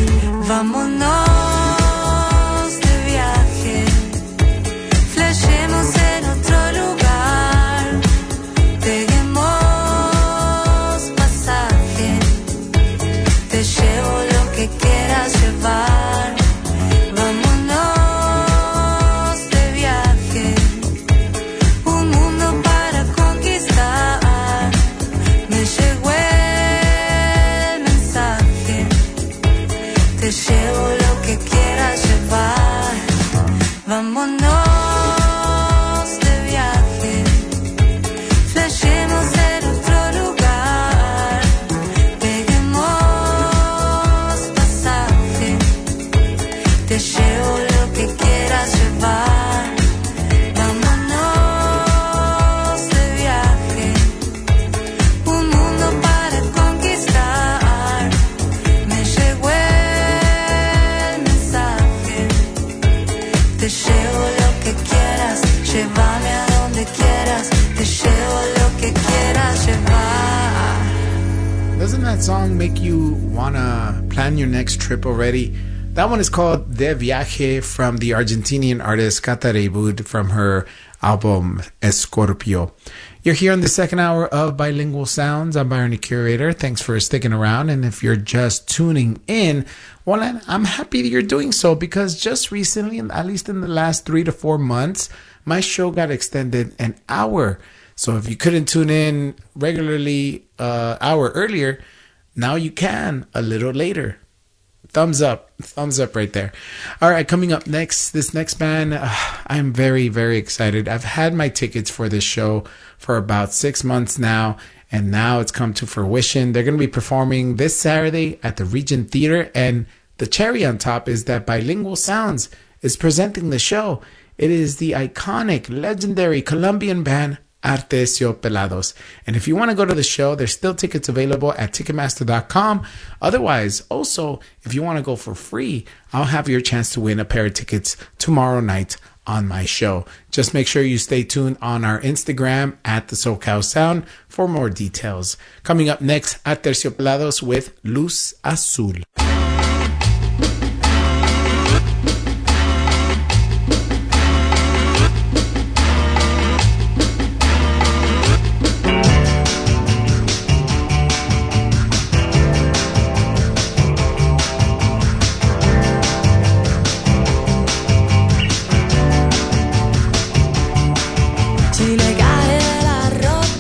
Vámonos de viaje, flashemos en otro lugar, peguemos pasaje, te llevo lo que quieras llevar. Vámonos de viaje, un mundo para conquistar. Me llegó el mensaje, te llevo lo que quieras llevar. Vámonos de viaje, flashemos en otro lugar, peguemos pasaje, te llevo lo que quieras llevar. Vámonos de viaje, un mundo para conquistar. Me llegó el mensaje, te llevo lo que quieras, llévame a donde quieras, te llevo lo que quieras llevar. Doesn't that song make you wanna plan your next trip already? That one is called De Viaje from the Argentinian artist Cata Reibud from her album Escorpio. You're here in the second hour of Bilingual Sounds. I'm Byron, the curator. Thanks for sticking around. And if you're just tuning in, well, I'm happy that you're doing so because just recently, at least in the last 3 to 4 months, my show got extended an hour. So if you couldn't tune in regularly hour earlier, now you can a little later. Thumbs up right there. All right, coming up next, this next band, I'm very, very excited. I've had my tickets for this show for about 6 months now, and now it's come to fruition. They're going to be performing this Saturday at the Regent Theater, and the cherry on top is that Bilingual Sounds is presenting the show. It is the iconic, legendary Colombian band Aterciopelados. And if you want to go to the show, there's still tickets available at Ticketmaster.com. Otherwise, also, if you want to go for free, I'll have your chance to win a pair of tickets tomorrow night on my show. Just make sure you stay tuned on our Instagram at the SoCal Sound for more details. Coming up next, Aterciopelados with Luz Azul.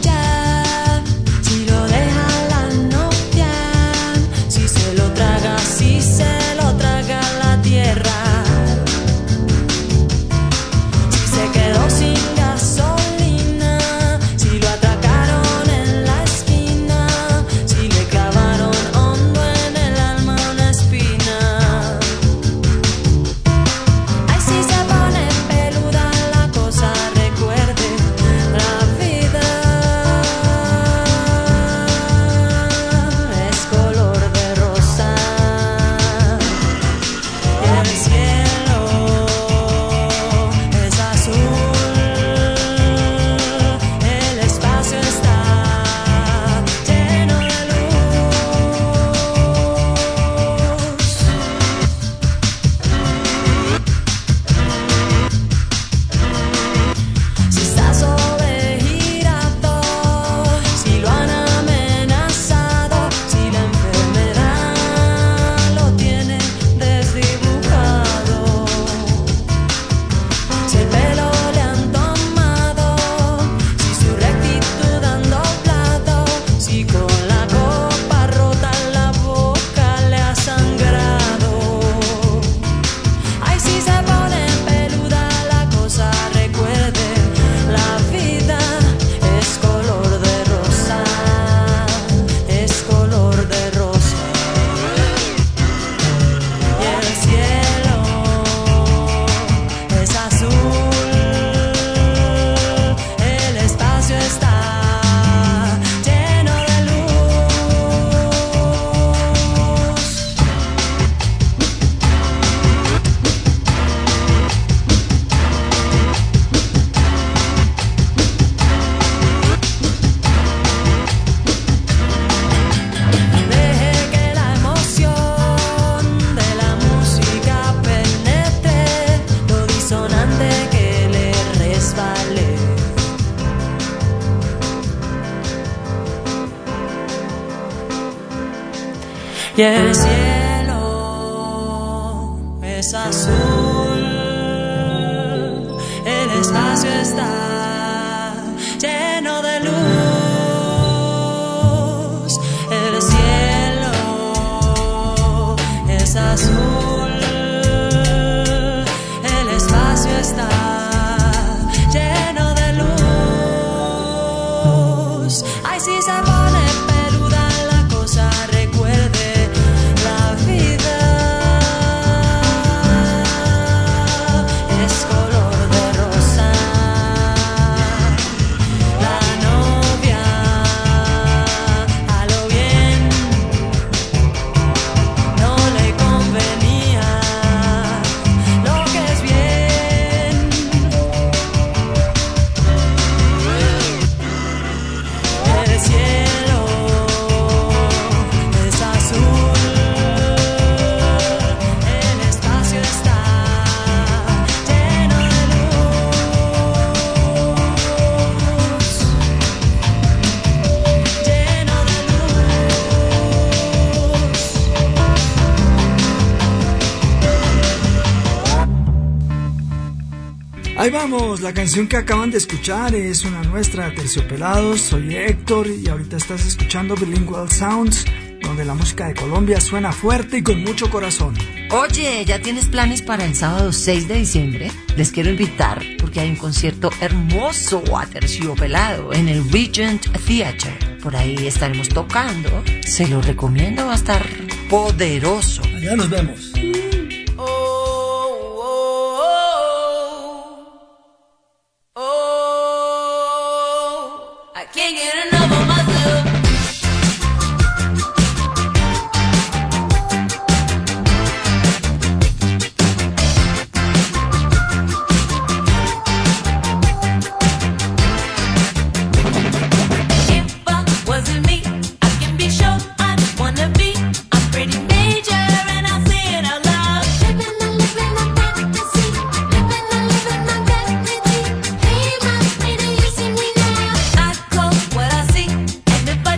Si lo deja la novia, si se lo traga y el cielo es azul, el espacio está lleno de luz, el cielo es azul, el espacio está lleno de luz. Ay, si se pone peluda la cosa, recuerde la vida es color de rosa. La novia a lo bien no le convenía lo que es bien. El cielo es azul, el espacio está lleno de luz, lleno de Ahí vamos, la canción que acaban de escuchar es una nuestra, Terciopelados. Soy Héctor y ahorita estás escuchando Bilingual Sounds, donde la música de Colombia suena fuerte y con mucho corazón. Oye, ¿ya tienes planes para el sábado 6 de diciembre? Les quiero invitar porque hay un concierto hermoso a Terciopelado en el Regent Theatre. Por ahí estaremos tocando. Se lo recomiendo, va a estar poderoso. Allá nos vemos. I can't get enough of myself. If I wasn't me, I can be sure I'd wanna be. I'm pretty major and I say it out loud. Living a fantasy, living a vanity. Hey, my lady, you see me now. I call what I see, and if I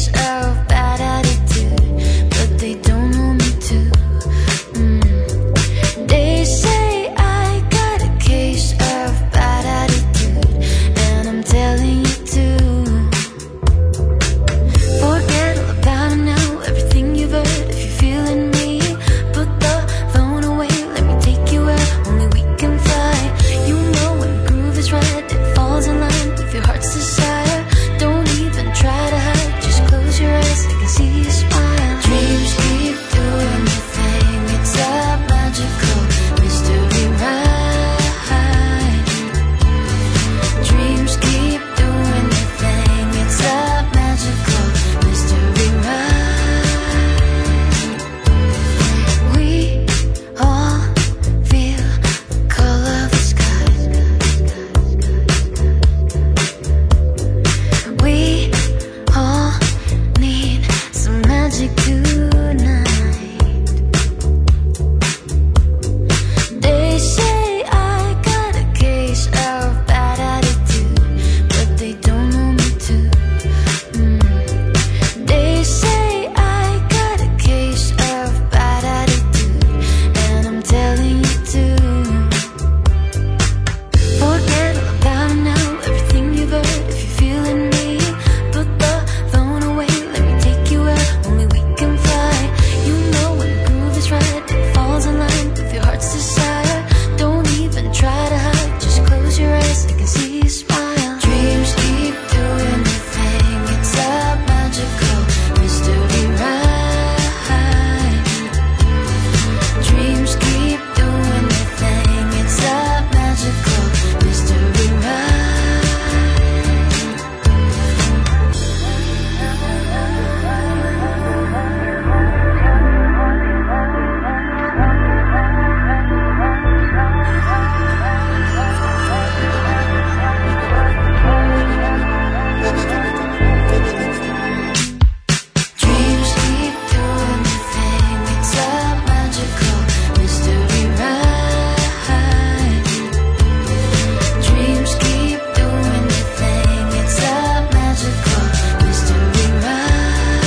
case of bad attitude, but they don't know me too. They say I got a case of bad attitude, and I'm telling you too. Forget all about it now, everything you've heard. If you're feeling me, put the phone away, let me take you where only we can fly. You know when the groove is right, it falls in line with your heart's desire. Don't even try to hide, just close your eyes, I can see you smile. Dreams keep doing the thing, it's a magical mystery ride. Dreams keep doing the thing, it's a magical mystery ride. We all feel the color of the sky. We all need some magic tonight. They say I got a case of bad attitude, but they don't know me too. They say I got a case of bad attitude, and I'm telling you too. Forget all about it now, everything you've heard. If you're feeling me, put the phone away, let me take you where only we can fly. You know when the groove is right, it falls in line with your heart's desire. Don't even try to hide, just close your eyes, I can see you smile. Dreams keep doing the thing, it's a magical mystery ride. Dreams keep doing the thing, it's a magical mystery ride. Dreams keep doing the thing, it's a magical mystery ride. Dreams keep doing the thing, it's a magical mystery ride.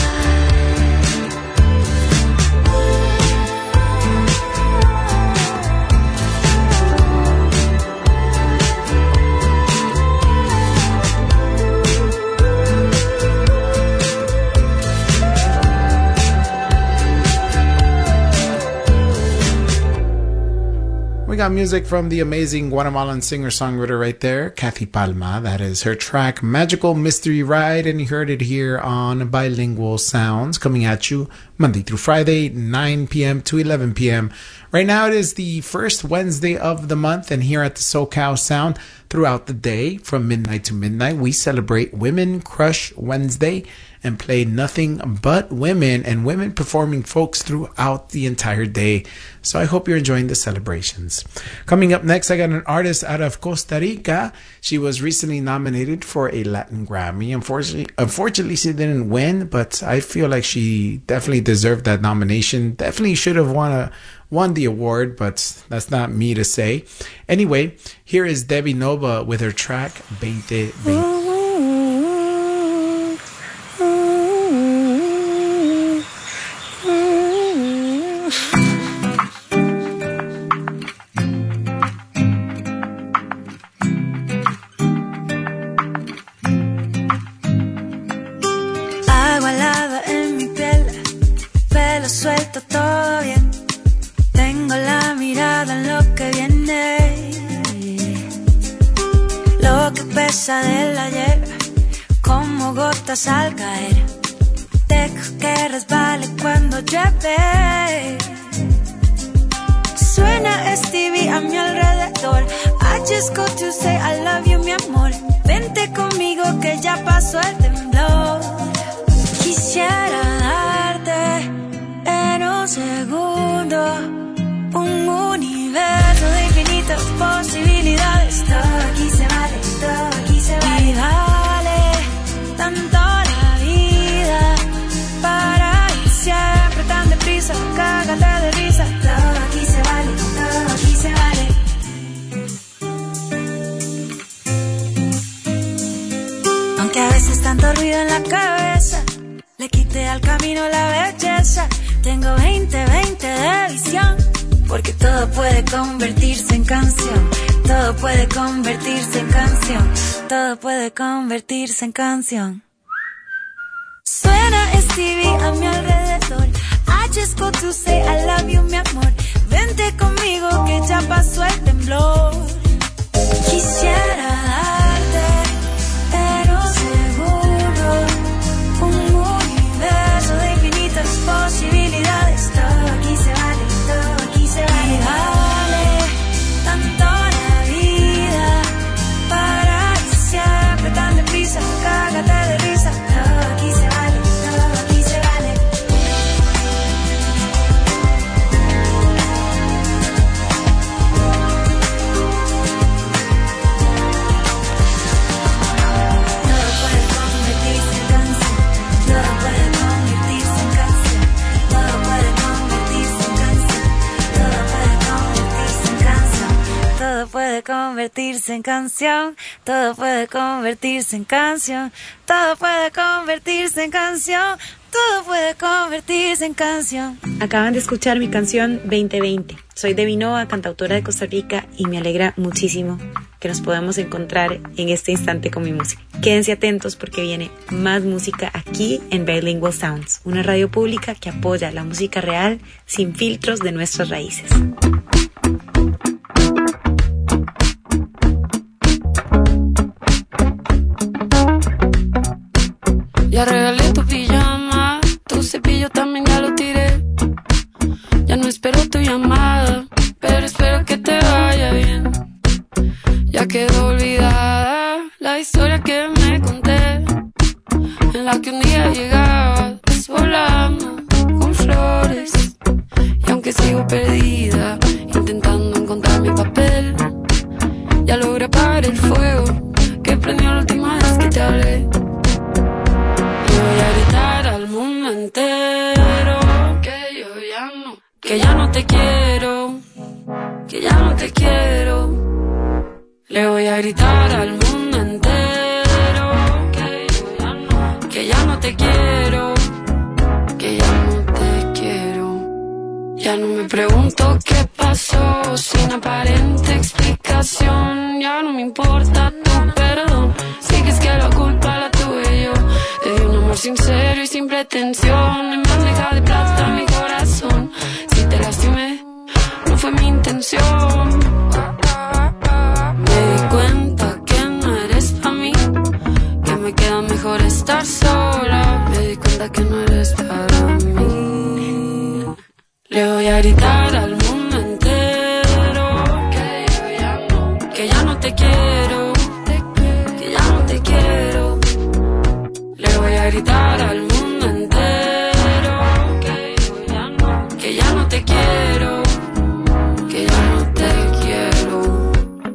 We got music from the amazing Guatemalan singer-songwriter right there, Kathy Palma. That is her track, Magical Mystery Ride, and you heard it here on Bilingual Sounds, coming at you Monday through Friday, 9 p.m. to 11 p.m. Right now it is the first Wednesday of the month, and here at the SoCal Sound, throughout the day, from midnight to midnight, we celebrate Women Crush Wednesday and play nothing but women and women performing folks throughout the entire day. So I hope you're enjoying the celebrations. Coming up next, I got an artist out of Costa Rica. She was recently nominated for a Latin Grammy. Unfortunately, she didn't win, but I feel like she definitely deserved that nomination. Definitely should have won the award, but that's not me to say. Anyway, here is Debbie Nova with her track 2020. Agua helada en mi piel, pelo suelto, todo bien. Tengo la mirada en lo que viene, lo que pesa del ayer, como gotas al caer. Dejo que resbale cuando llueve. Suena Stevie a mi alrededor. I just go to say I love you, mi amor. Vente conmigo que ya pasó el temblor. Quisiera darte en un segundo un universo de infinitas posibilidades. Todo aquí se vale, todo aquí se vale. Y vale tanto la vida para ir siempre tan deprisa. Cágate de risa. Todo aquí se vale, todo aquí se vale. Aunque a veces tanto ruido en la domino la belleza. Tengo 20/20 de visión. Porque todo puede convertirse en canción. Todo puede convertirse en canción. Todo puede convertirse en canción. Suena Stevie a mi alrededor. I just go to say I love you, mi amor. Vente conmigo que ya pasó el temblor. Quisiera darte, pero seguro, un universo de infinitas posibilidades. Todo aquí se vale, todo aquí se vale. Vale tanto la vida para que siempre tan deprisa, cágate de risa. Todo aquí se vale, todo aquí se vale. Todo puede convertirse en canción. Todo puede convertirse en canción. Todo puede convertirse en canción. Todo puede convertirse en canción. Todo puede convertirse en canción. Todo puede convertirse en canción. Todo puede convertirse en canción. Todo puede convertirse en canción. Acaban de escuchar mi canción 2020. Soy Debbie Nova, cantautora de Costa Rica, y me alegra muchísimo que nos podamos encontrar en este instante con mi música. Quédense atentos porque viene más música aquí en Bilingual Sounds, una radio pública que apoya la música real sin filtros de nuestras raíces. Ya regalé tu pijama, tu cepillo también ya lo tiré. Ya no espero tu llamada, pero espero que te vaya bien. Ya quedó olvidada la historia que me conté, en la que un día llegabas volando con flores. Y aunque sigo perdida, intentando encontrar mi papel, ya logré apagar el fuego que prendió la última vez que te hablé. Voy a gritar al mundo entero que ya no te quiero, que ya no te quiero. Le voy a gritar al mundo entero que ya no te quiero, que ya no te quiero. Ya no me pregunto qué pasó, sin aparente explicación. Ya no me importa tu perdón, si crees que la culpa la tuve yo. Te di un amor sincero y sin pretensión, en bandeja de plata mi corazón. Si te lastimé, no fue mi intención. Me di cuenta que no eres pa' mí, que me queda mejor estar sola. Me di cuenta que no eres para mí. Le voy a gritar al mundo entero que ya no te quiero, que ya no te quiero. Le voy a gritar al mundo entero que ya no te quiero, que ya no te quiero.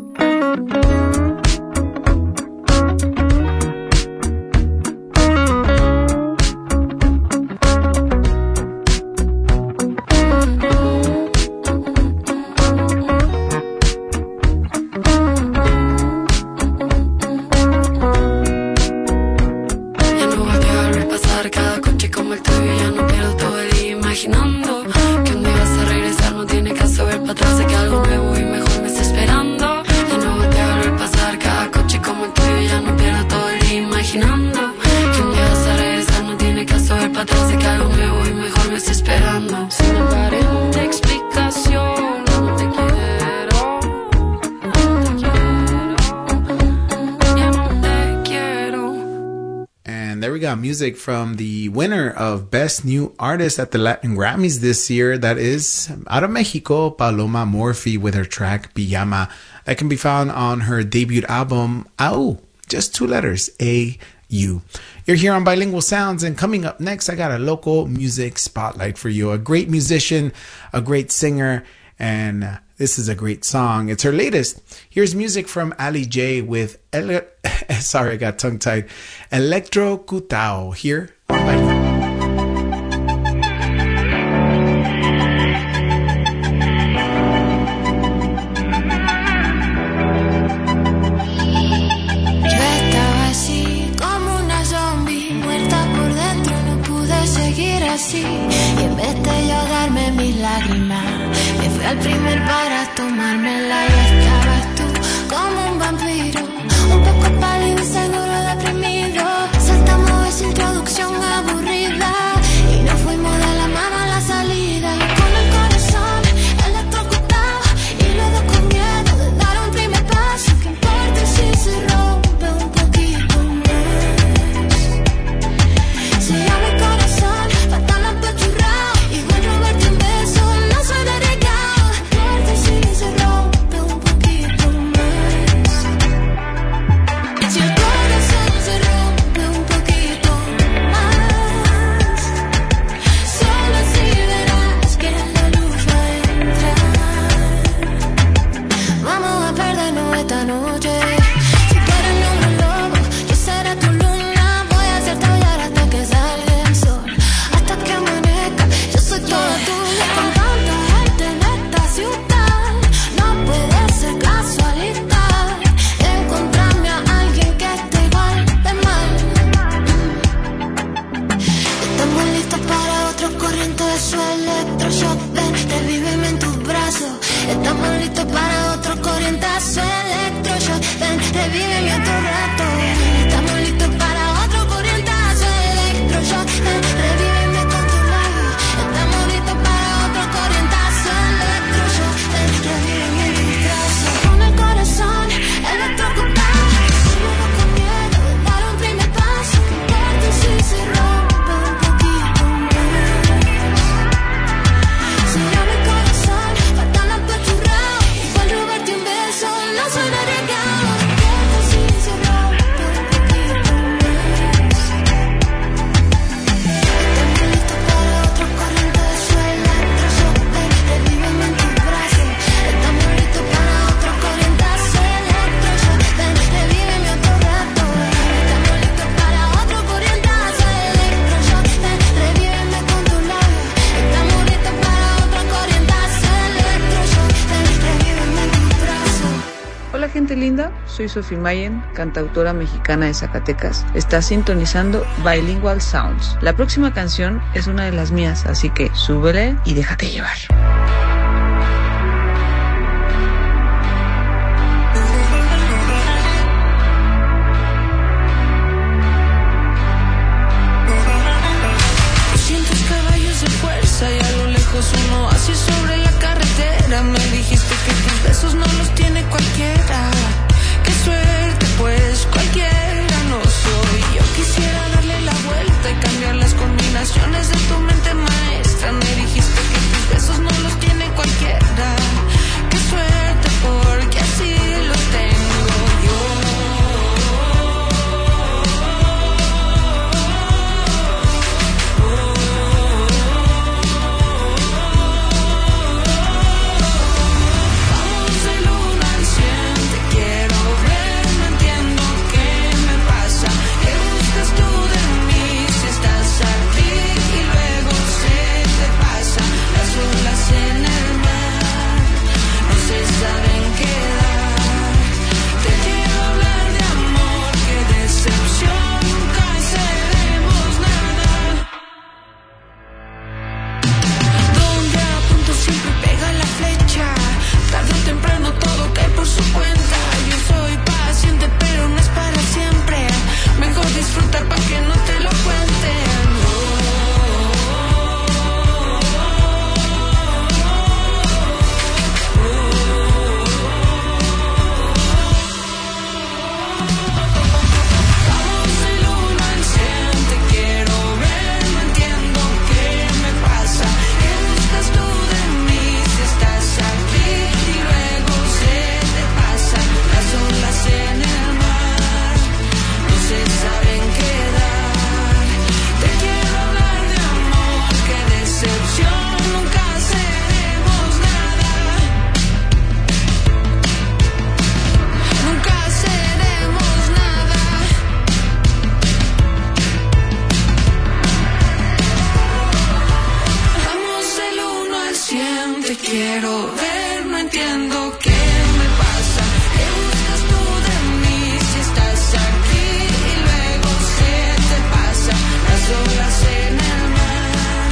Imaginando que un día vas a regresar, no tiene caso ver para atrás, sé que algo nuevo y mejor me está esperando. De nuevo te va a volver a pasar, cada coche como el tuyo ya no pierdo todo el día imaginando que un día vas a regresar, no tiene caso ver para atrás, sé que algo nuevo y mejor me está esperando. Sin aparente explicación, no te quiero, no te quiero, ya no te quiero. And there we go, music from the winner of Best New Artist at the Latin Grammys this year. That is out of Mexico, Paloma Morphy, with her track Pijama. That can be found on her debut album, AU, just 2 letters, A-U. You're here on Bilingual Sounds, and coming up next, I got a local music spotlight for you. A great musician, a great singer, and this is a great song. It's her latest. Here's music from Ali J with sorry, I got tongue-tied. Electrocutao here on Bilingual. Yo estaba así como una zombie, muerta por dentro, no pude seguir así. Y en vez de yo darme mis lágrimas, me fui al primer bar a tomármela. Y estabas tú como un vampiro, un poco pálido y seguro deprimido. Saltamos esa introducción aburrida y nos fuimos de la mano a la salida. Y con el corazón electrocutado y los dos con miedo de dar un primer paso. ¿Qué importa si se rompe un poquito más? Si a mi corazón va tan apachurrado y voy a robarte un beso, no soy de arriesgado. ¿Qué importa si se rompe un poquito más? Si el corazón se rompe un poquito más, solo así verás que la luz va a entrar. Vamos a perdernos esta noche. Si tú eres mi hombre lobo, yo seré tu luna. Voy a hacerte bailar hasta que salga el sol, hasta que amanezca. Yo soy toda tuya. Con tanta gente en esta ciudad, no puede ser casualidad encontrarme a alguien que esté igual de mal. Estamos listos para otro corriente de su electroshock. Ven, revíveme en tus brazos. Estamos listos para otro corrientazo electroshock. Ven, revíveme otro rato. Estamos listos para otro corrientazo electroshock. Ven, revíveme con tus labios. Estamos listos para otro corrientazo electroshock. Ven, revíveme en tus brazos. Con el corazón electrocutado y luego con miedo de dar un primer paso. ¿Qué importa si se rompe un poquito más? Si a mi corazón va tan apachurrado y voy a robarte un beso, no soy de arriesgado. ¿Qué importa si se rompe un poquito más? Estamos listos para otro corriente de su electroshock. Ven, revíveme en tus brazos. Estamos listos para otro corrientazo electroshock. Ven, revíveme otro rato. Estamos listos para otro corrientazo electroshock. Ven, revíveme con tus labios. Estamos listos para otro corrientazo electroshock. Ven, revíveme en tus brazos. Hola gente linda, soy Sophie Mayen, cantautora mexicana de Zacatecas. Estás sintonizando Bilingual Sounds. La próxima canción es una de las mías, así que súbele y déjate llevar. Sientes caballos de fuerza y a lo lejos un oasis sobre la carretera. Me dijiste que tus besos no los tiene cualquiera. Qué suerte, pues cualquiera no soy. Yo quisiera darle la vuelta y cambiar las combinaciones de tu mente maestra. Me dijiste que tus besos no los tiene cualquiera. Qué suerte, porque así los tengo yo. Vamos del 1 al 100, te quiero ver, no entiendo qué me pasa. ¿Qué buscas tú de mí si estás aquí y luego se te pasa? Las olas en el mar no se saben quedar. Te quiero hablar de amor, qué decepción, nunca seremos nada. Donde apunto siempre pega la flecha. Tarde o temprano todo cae por su cuenta. Yo soy paciente pero no es para siempre. Mejor disfrutar pa' que no te lo cuenten. Vamos del 1 al 100, te quiero ver, no entiendo qué me pasa. ¿Qué buscas tú de mí si estás aquí y luego se te pasa? Las olas en el mar no se saben quedar. Te quiero hablar de amor, qué decepción, nunca seremos nada. Nunca seremos nada. Vamos del 1 al 100, te quiero ver, no entiendo qué me pasa. ¿Qué buscas tú de mí si estás aquí y luego se te pasa? Las olas en el mar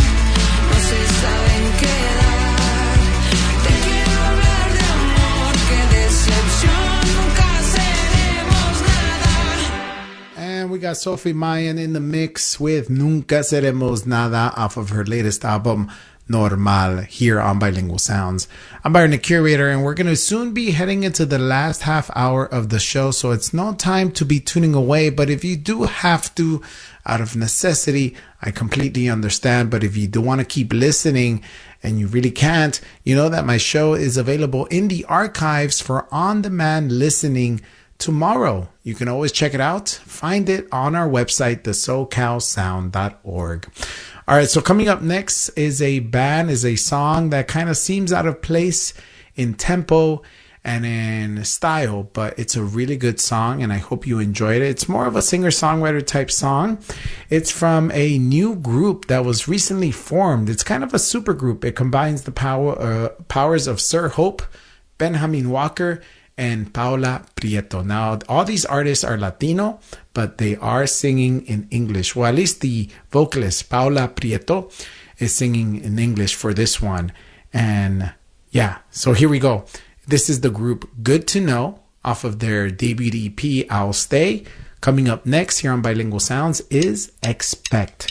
got Sophie Mayan in the mix with Nunca Seremos Nada off of her latest album, Normal, here on Bilingual Sounds. I'm Byron, the curator, and we're going to soon be heading into the last half hour of the show, so it's no time to be tuning away. But if you do have to, out of necessity, I completely understand. But if you do want to keep listening and you really can't, you know that my show is available in the archives for on-demand listening tomorrow. You can always check it out. Find it on our website, thesocalsound.org. All right, so coming up next is a song that kind of seems out of place in tempo and in style, but it's a really good song, and I hope you enjoyed it. It's more of a singer-songwriter type song. It's from a new group that was recently formed. It's kind of a super group. It combines the powers of Sir Hope, Benjamin Walker, and Paula Prieto. Now, all these artists are Latino, but they are singing in English. Well, at least the vocalist, Paula Prieto, is singing in English for this one. And yeah, so here we go. This is the group Good to Know off of their debut EP, I'll Stay. Coming up next here on Bilingual Sounds is Expect.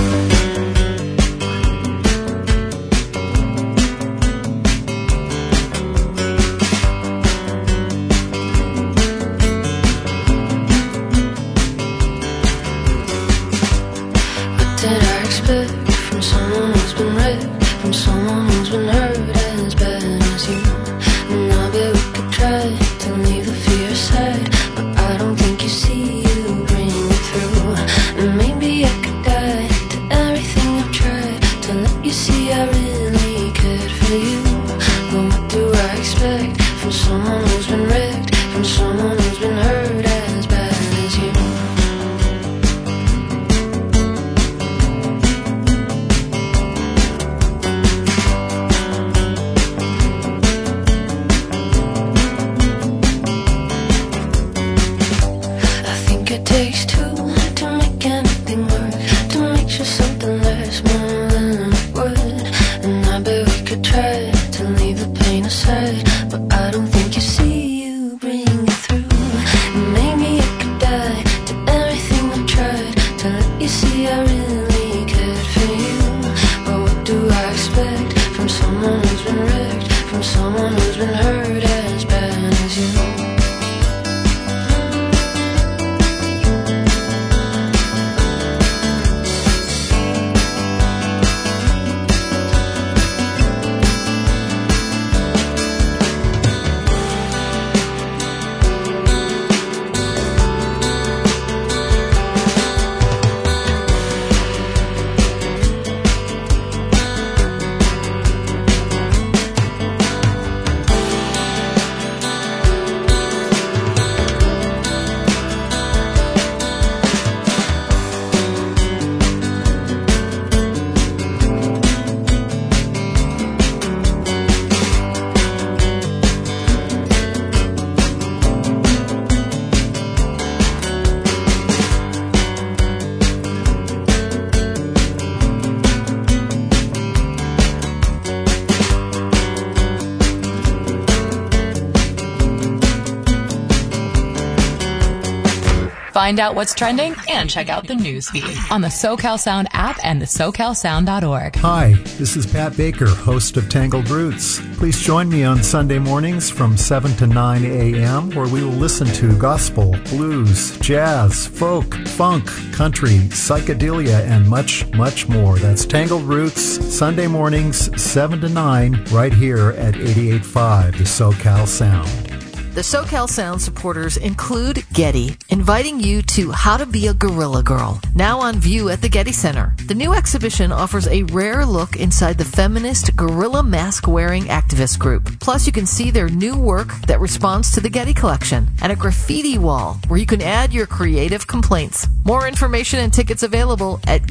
Find out what's trending and check out the news feed on the SoCal Sound app and the SoCalSound.org. Hi, this is Pat Baker, host of Tangled Roots. Please join me on Sunday mornings from 7 to 9 a.m. where we will listen to gospel, blues, jazz, folk, funk, country, psychedelia, and much, much more. That's Tangled Roots, Sunday mornings, 7 to 9, right here at 88.5, the SoCal Sound. The SoCal Sound supporters include Getty, inviting you to How to Be a Guerrilla Girl, now on view at the Getty Center. The new exhibition offers a rare look inside the feminist guerrilla mask-wearing activist group. Plus, you can see their new work that responds to the Getty collection, and a graffiti wall where you can add your creative complaints. More information and tickets available at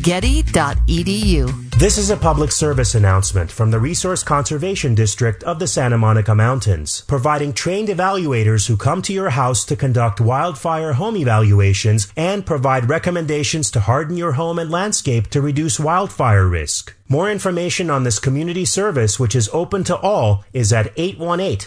getty.edu. This is a public service announcement from the Resource Conservation District of the Santa Monica Mountains, providing trained evaluators who come to your house to conduct wildfire home evaluations and provide recommendations to harden your home and landscape to reduce wildfire risk. More information on this community service, which is open to all, is at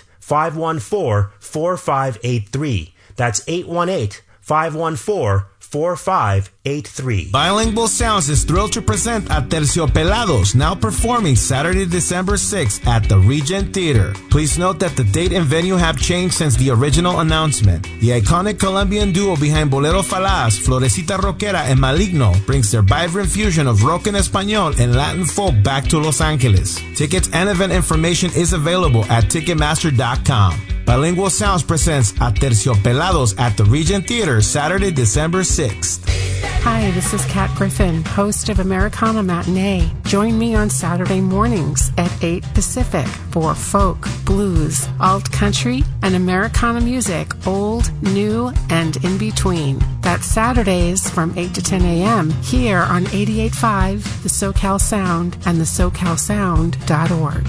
818-514-4583. That's 818-514-4583. 4583. Bilingual Sounds is thrilled to present Aterciopelados, now performing Saturday, December 6th at the Regent Theater. Please note that the date and venue have changed since the original announcement. The iconic Colombian duo behind Bolero Falaz, Florecita Rockera, and Maligno brings their vibrant fusion of rock en español and Latin folk back to Los Angeles. Tickets and event information is available at Ticketmaster.com. Bilingual Sounds presents Aterciopelados at the Regent Theater, Saturday, December 6th. Hi, this is Kat Griffin, host of Americana Matinee. Join me on Saturday mornings at 8 Pacific for folk, blues, alt country, and Americana music, old, new, and in between. That's Saturdays from 8 to 10 a.m. here on 88.5, the SoCal Sound, and the SoCalSound.org.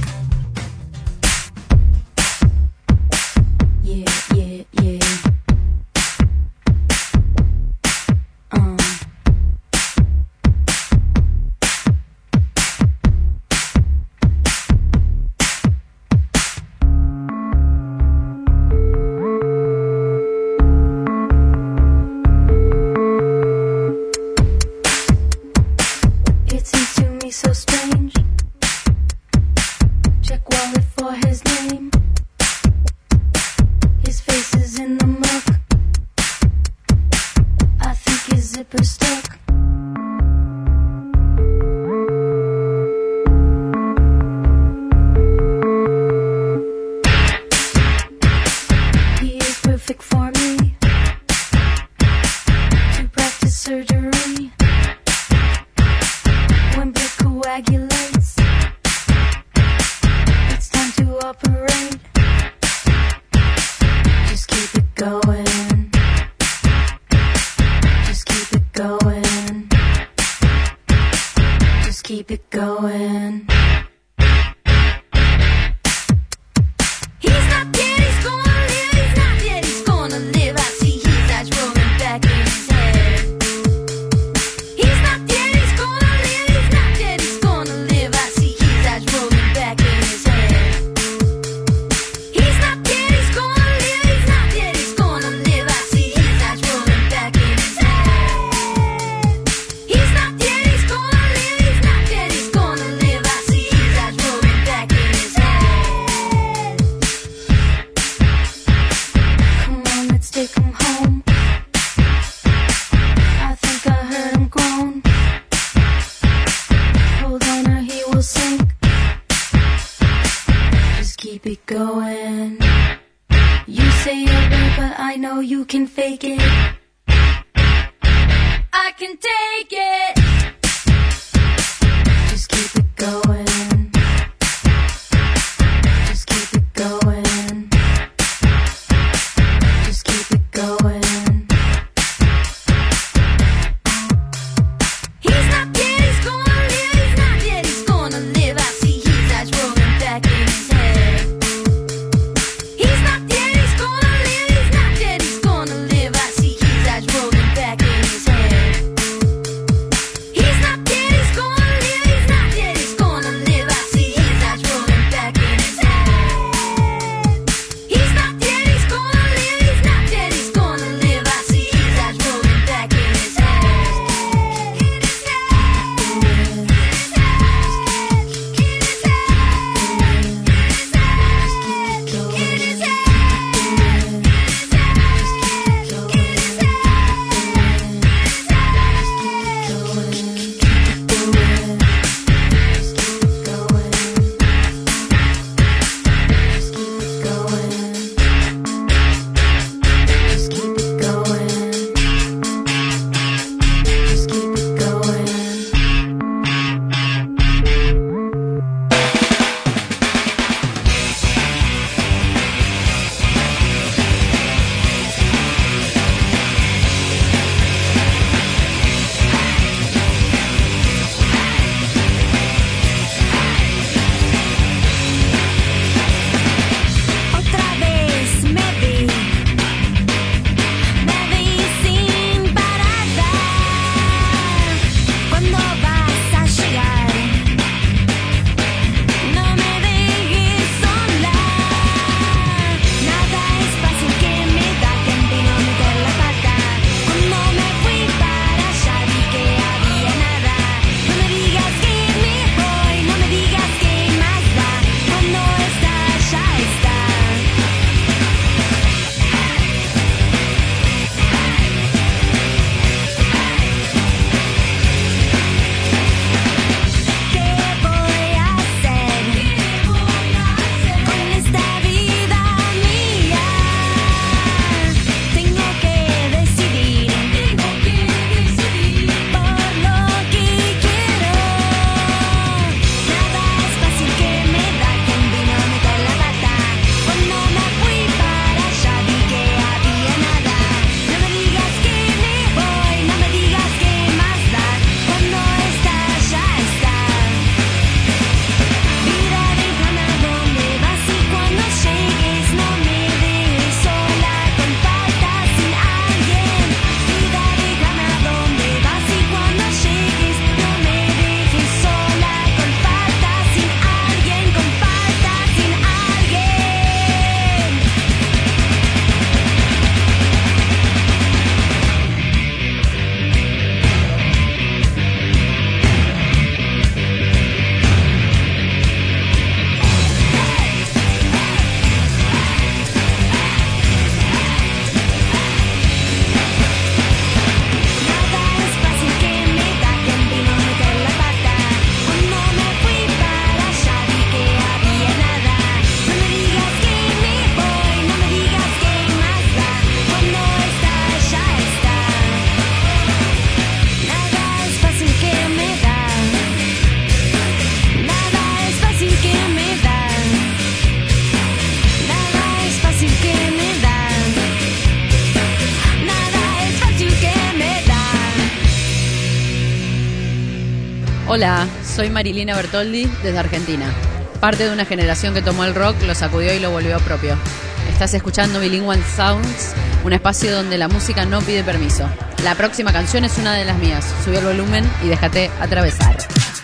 Hola, soy Marilina Bertoldi desde Argentina. Parte de una generación que tomó el rock, lo sacudió y lo volvió propio. Estás escuchando Bilingual Sounds, un espacio donde la música no pide permiso. La próxima canción es una de las mías. Subí el volumen y déjate atravesar.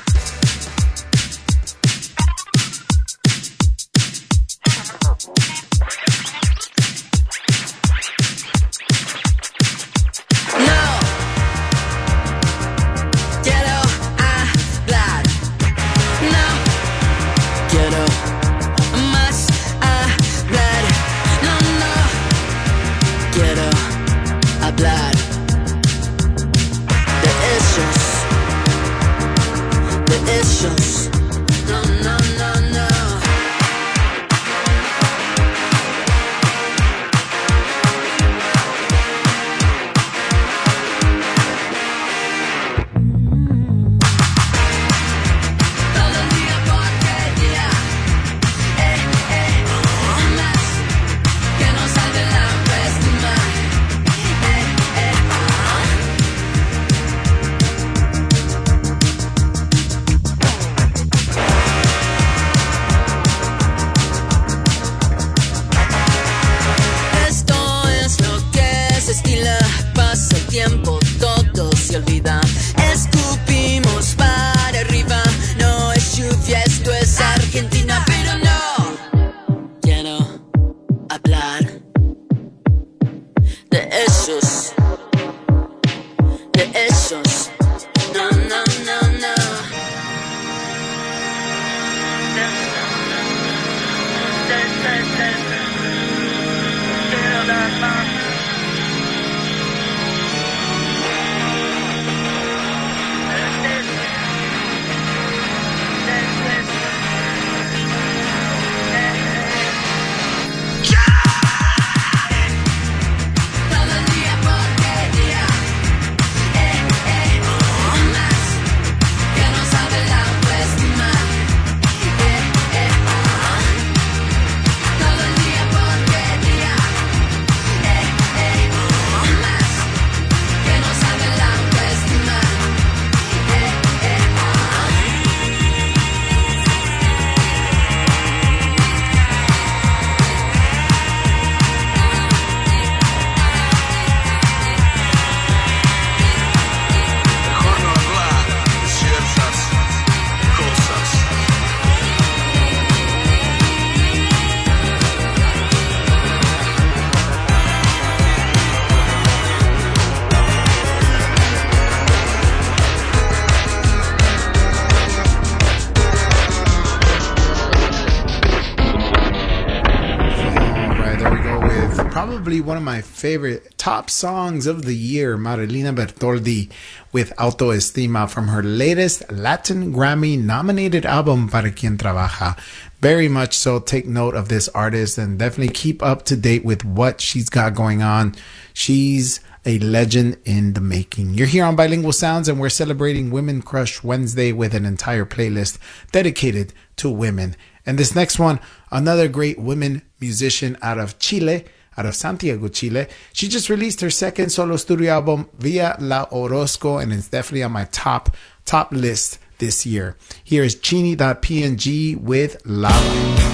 One of my favorite top songs of the year, Marilina Bertoldi with Autoestima from her latest Latin Grammy nominated album, Para Quien Trabaja. Very much so. Take note of this artist and definitely keep up to date with what she's got going on. She's a legend in the making. You're here on Bilingual Sounds and we're celebrating Women Crush Wednesday with an entire playlist dedicated to women. And this next one, another great women musician out of Chile, out of Santiago, Chile. She just released her second solo studio album, Via La Orozco, and it's definitely on my top list this year. Here is Chini.png with Lava.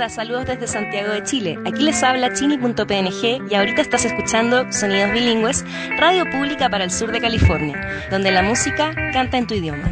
linda, saludos desde Santiago de Chile. Aquí les habla Chini.png y ahorita estás escuchando Sonidos Bilingües, radio pública para el sur de California, donde la música canta en tu idioma.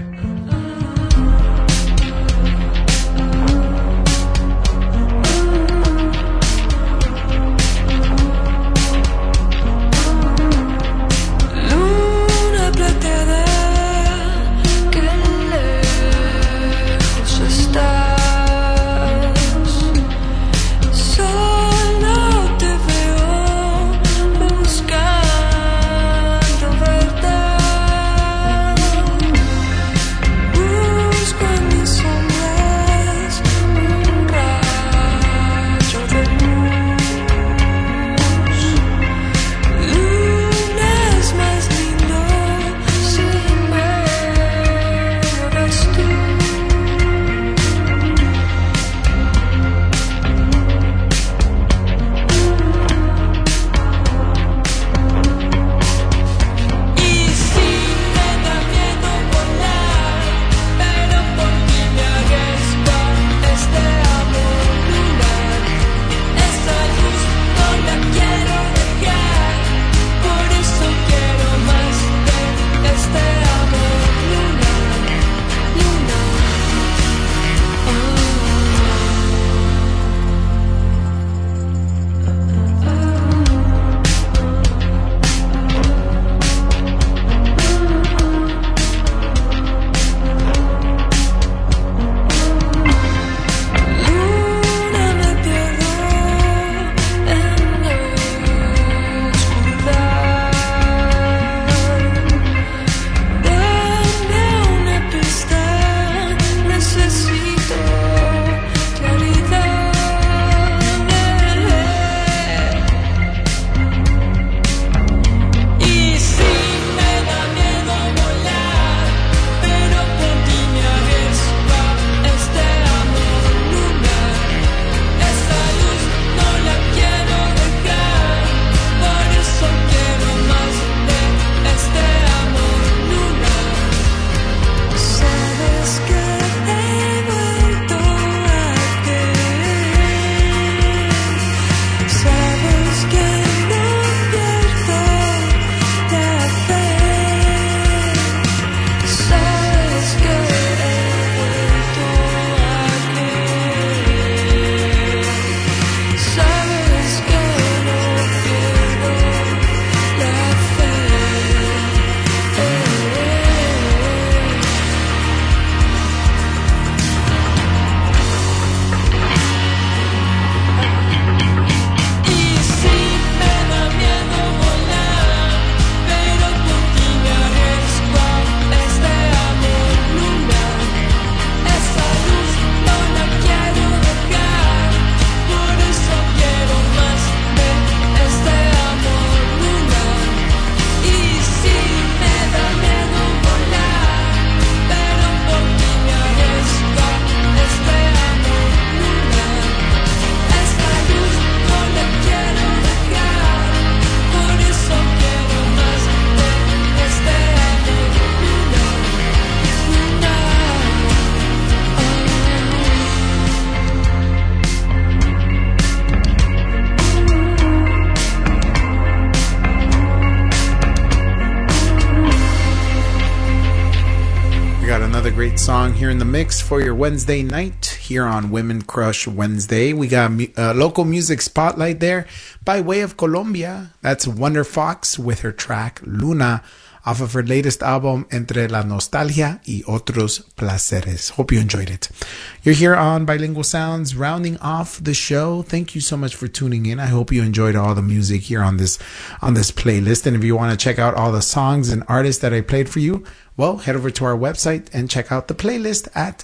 Song here in the mix for your Wednesday night here on Women Crush Wednesday. We got a local music spotlight there by way of Colombia. That's Wonder Fox with her track Luna off of her latest album Entre la Nostalgia y Otros Placeres. Hope you enjoyed it. You're here on Bilingual Sounds, rounding off the show. Thank you so much for tuning in. I hope you enjoyed all the music here on this playlist. And if you want to check out all the songs and artists that I played for you, well, head over to our website and check out the playlist at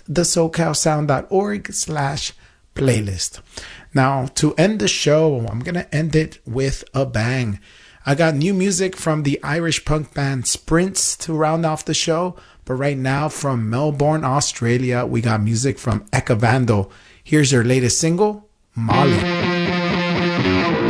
thesocalsound.org/playlist. Now, to end the show, I'm going to end it with a bang. I got new music from the Irish punk band Sprints to round off the show. But right now, from Melbourne, Australia, we got music from Eka Vandal. Here's her latest single, Molly.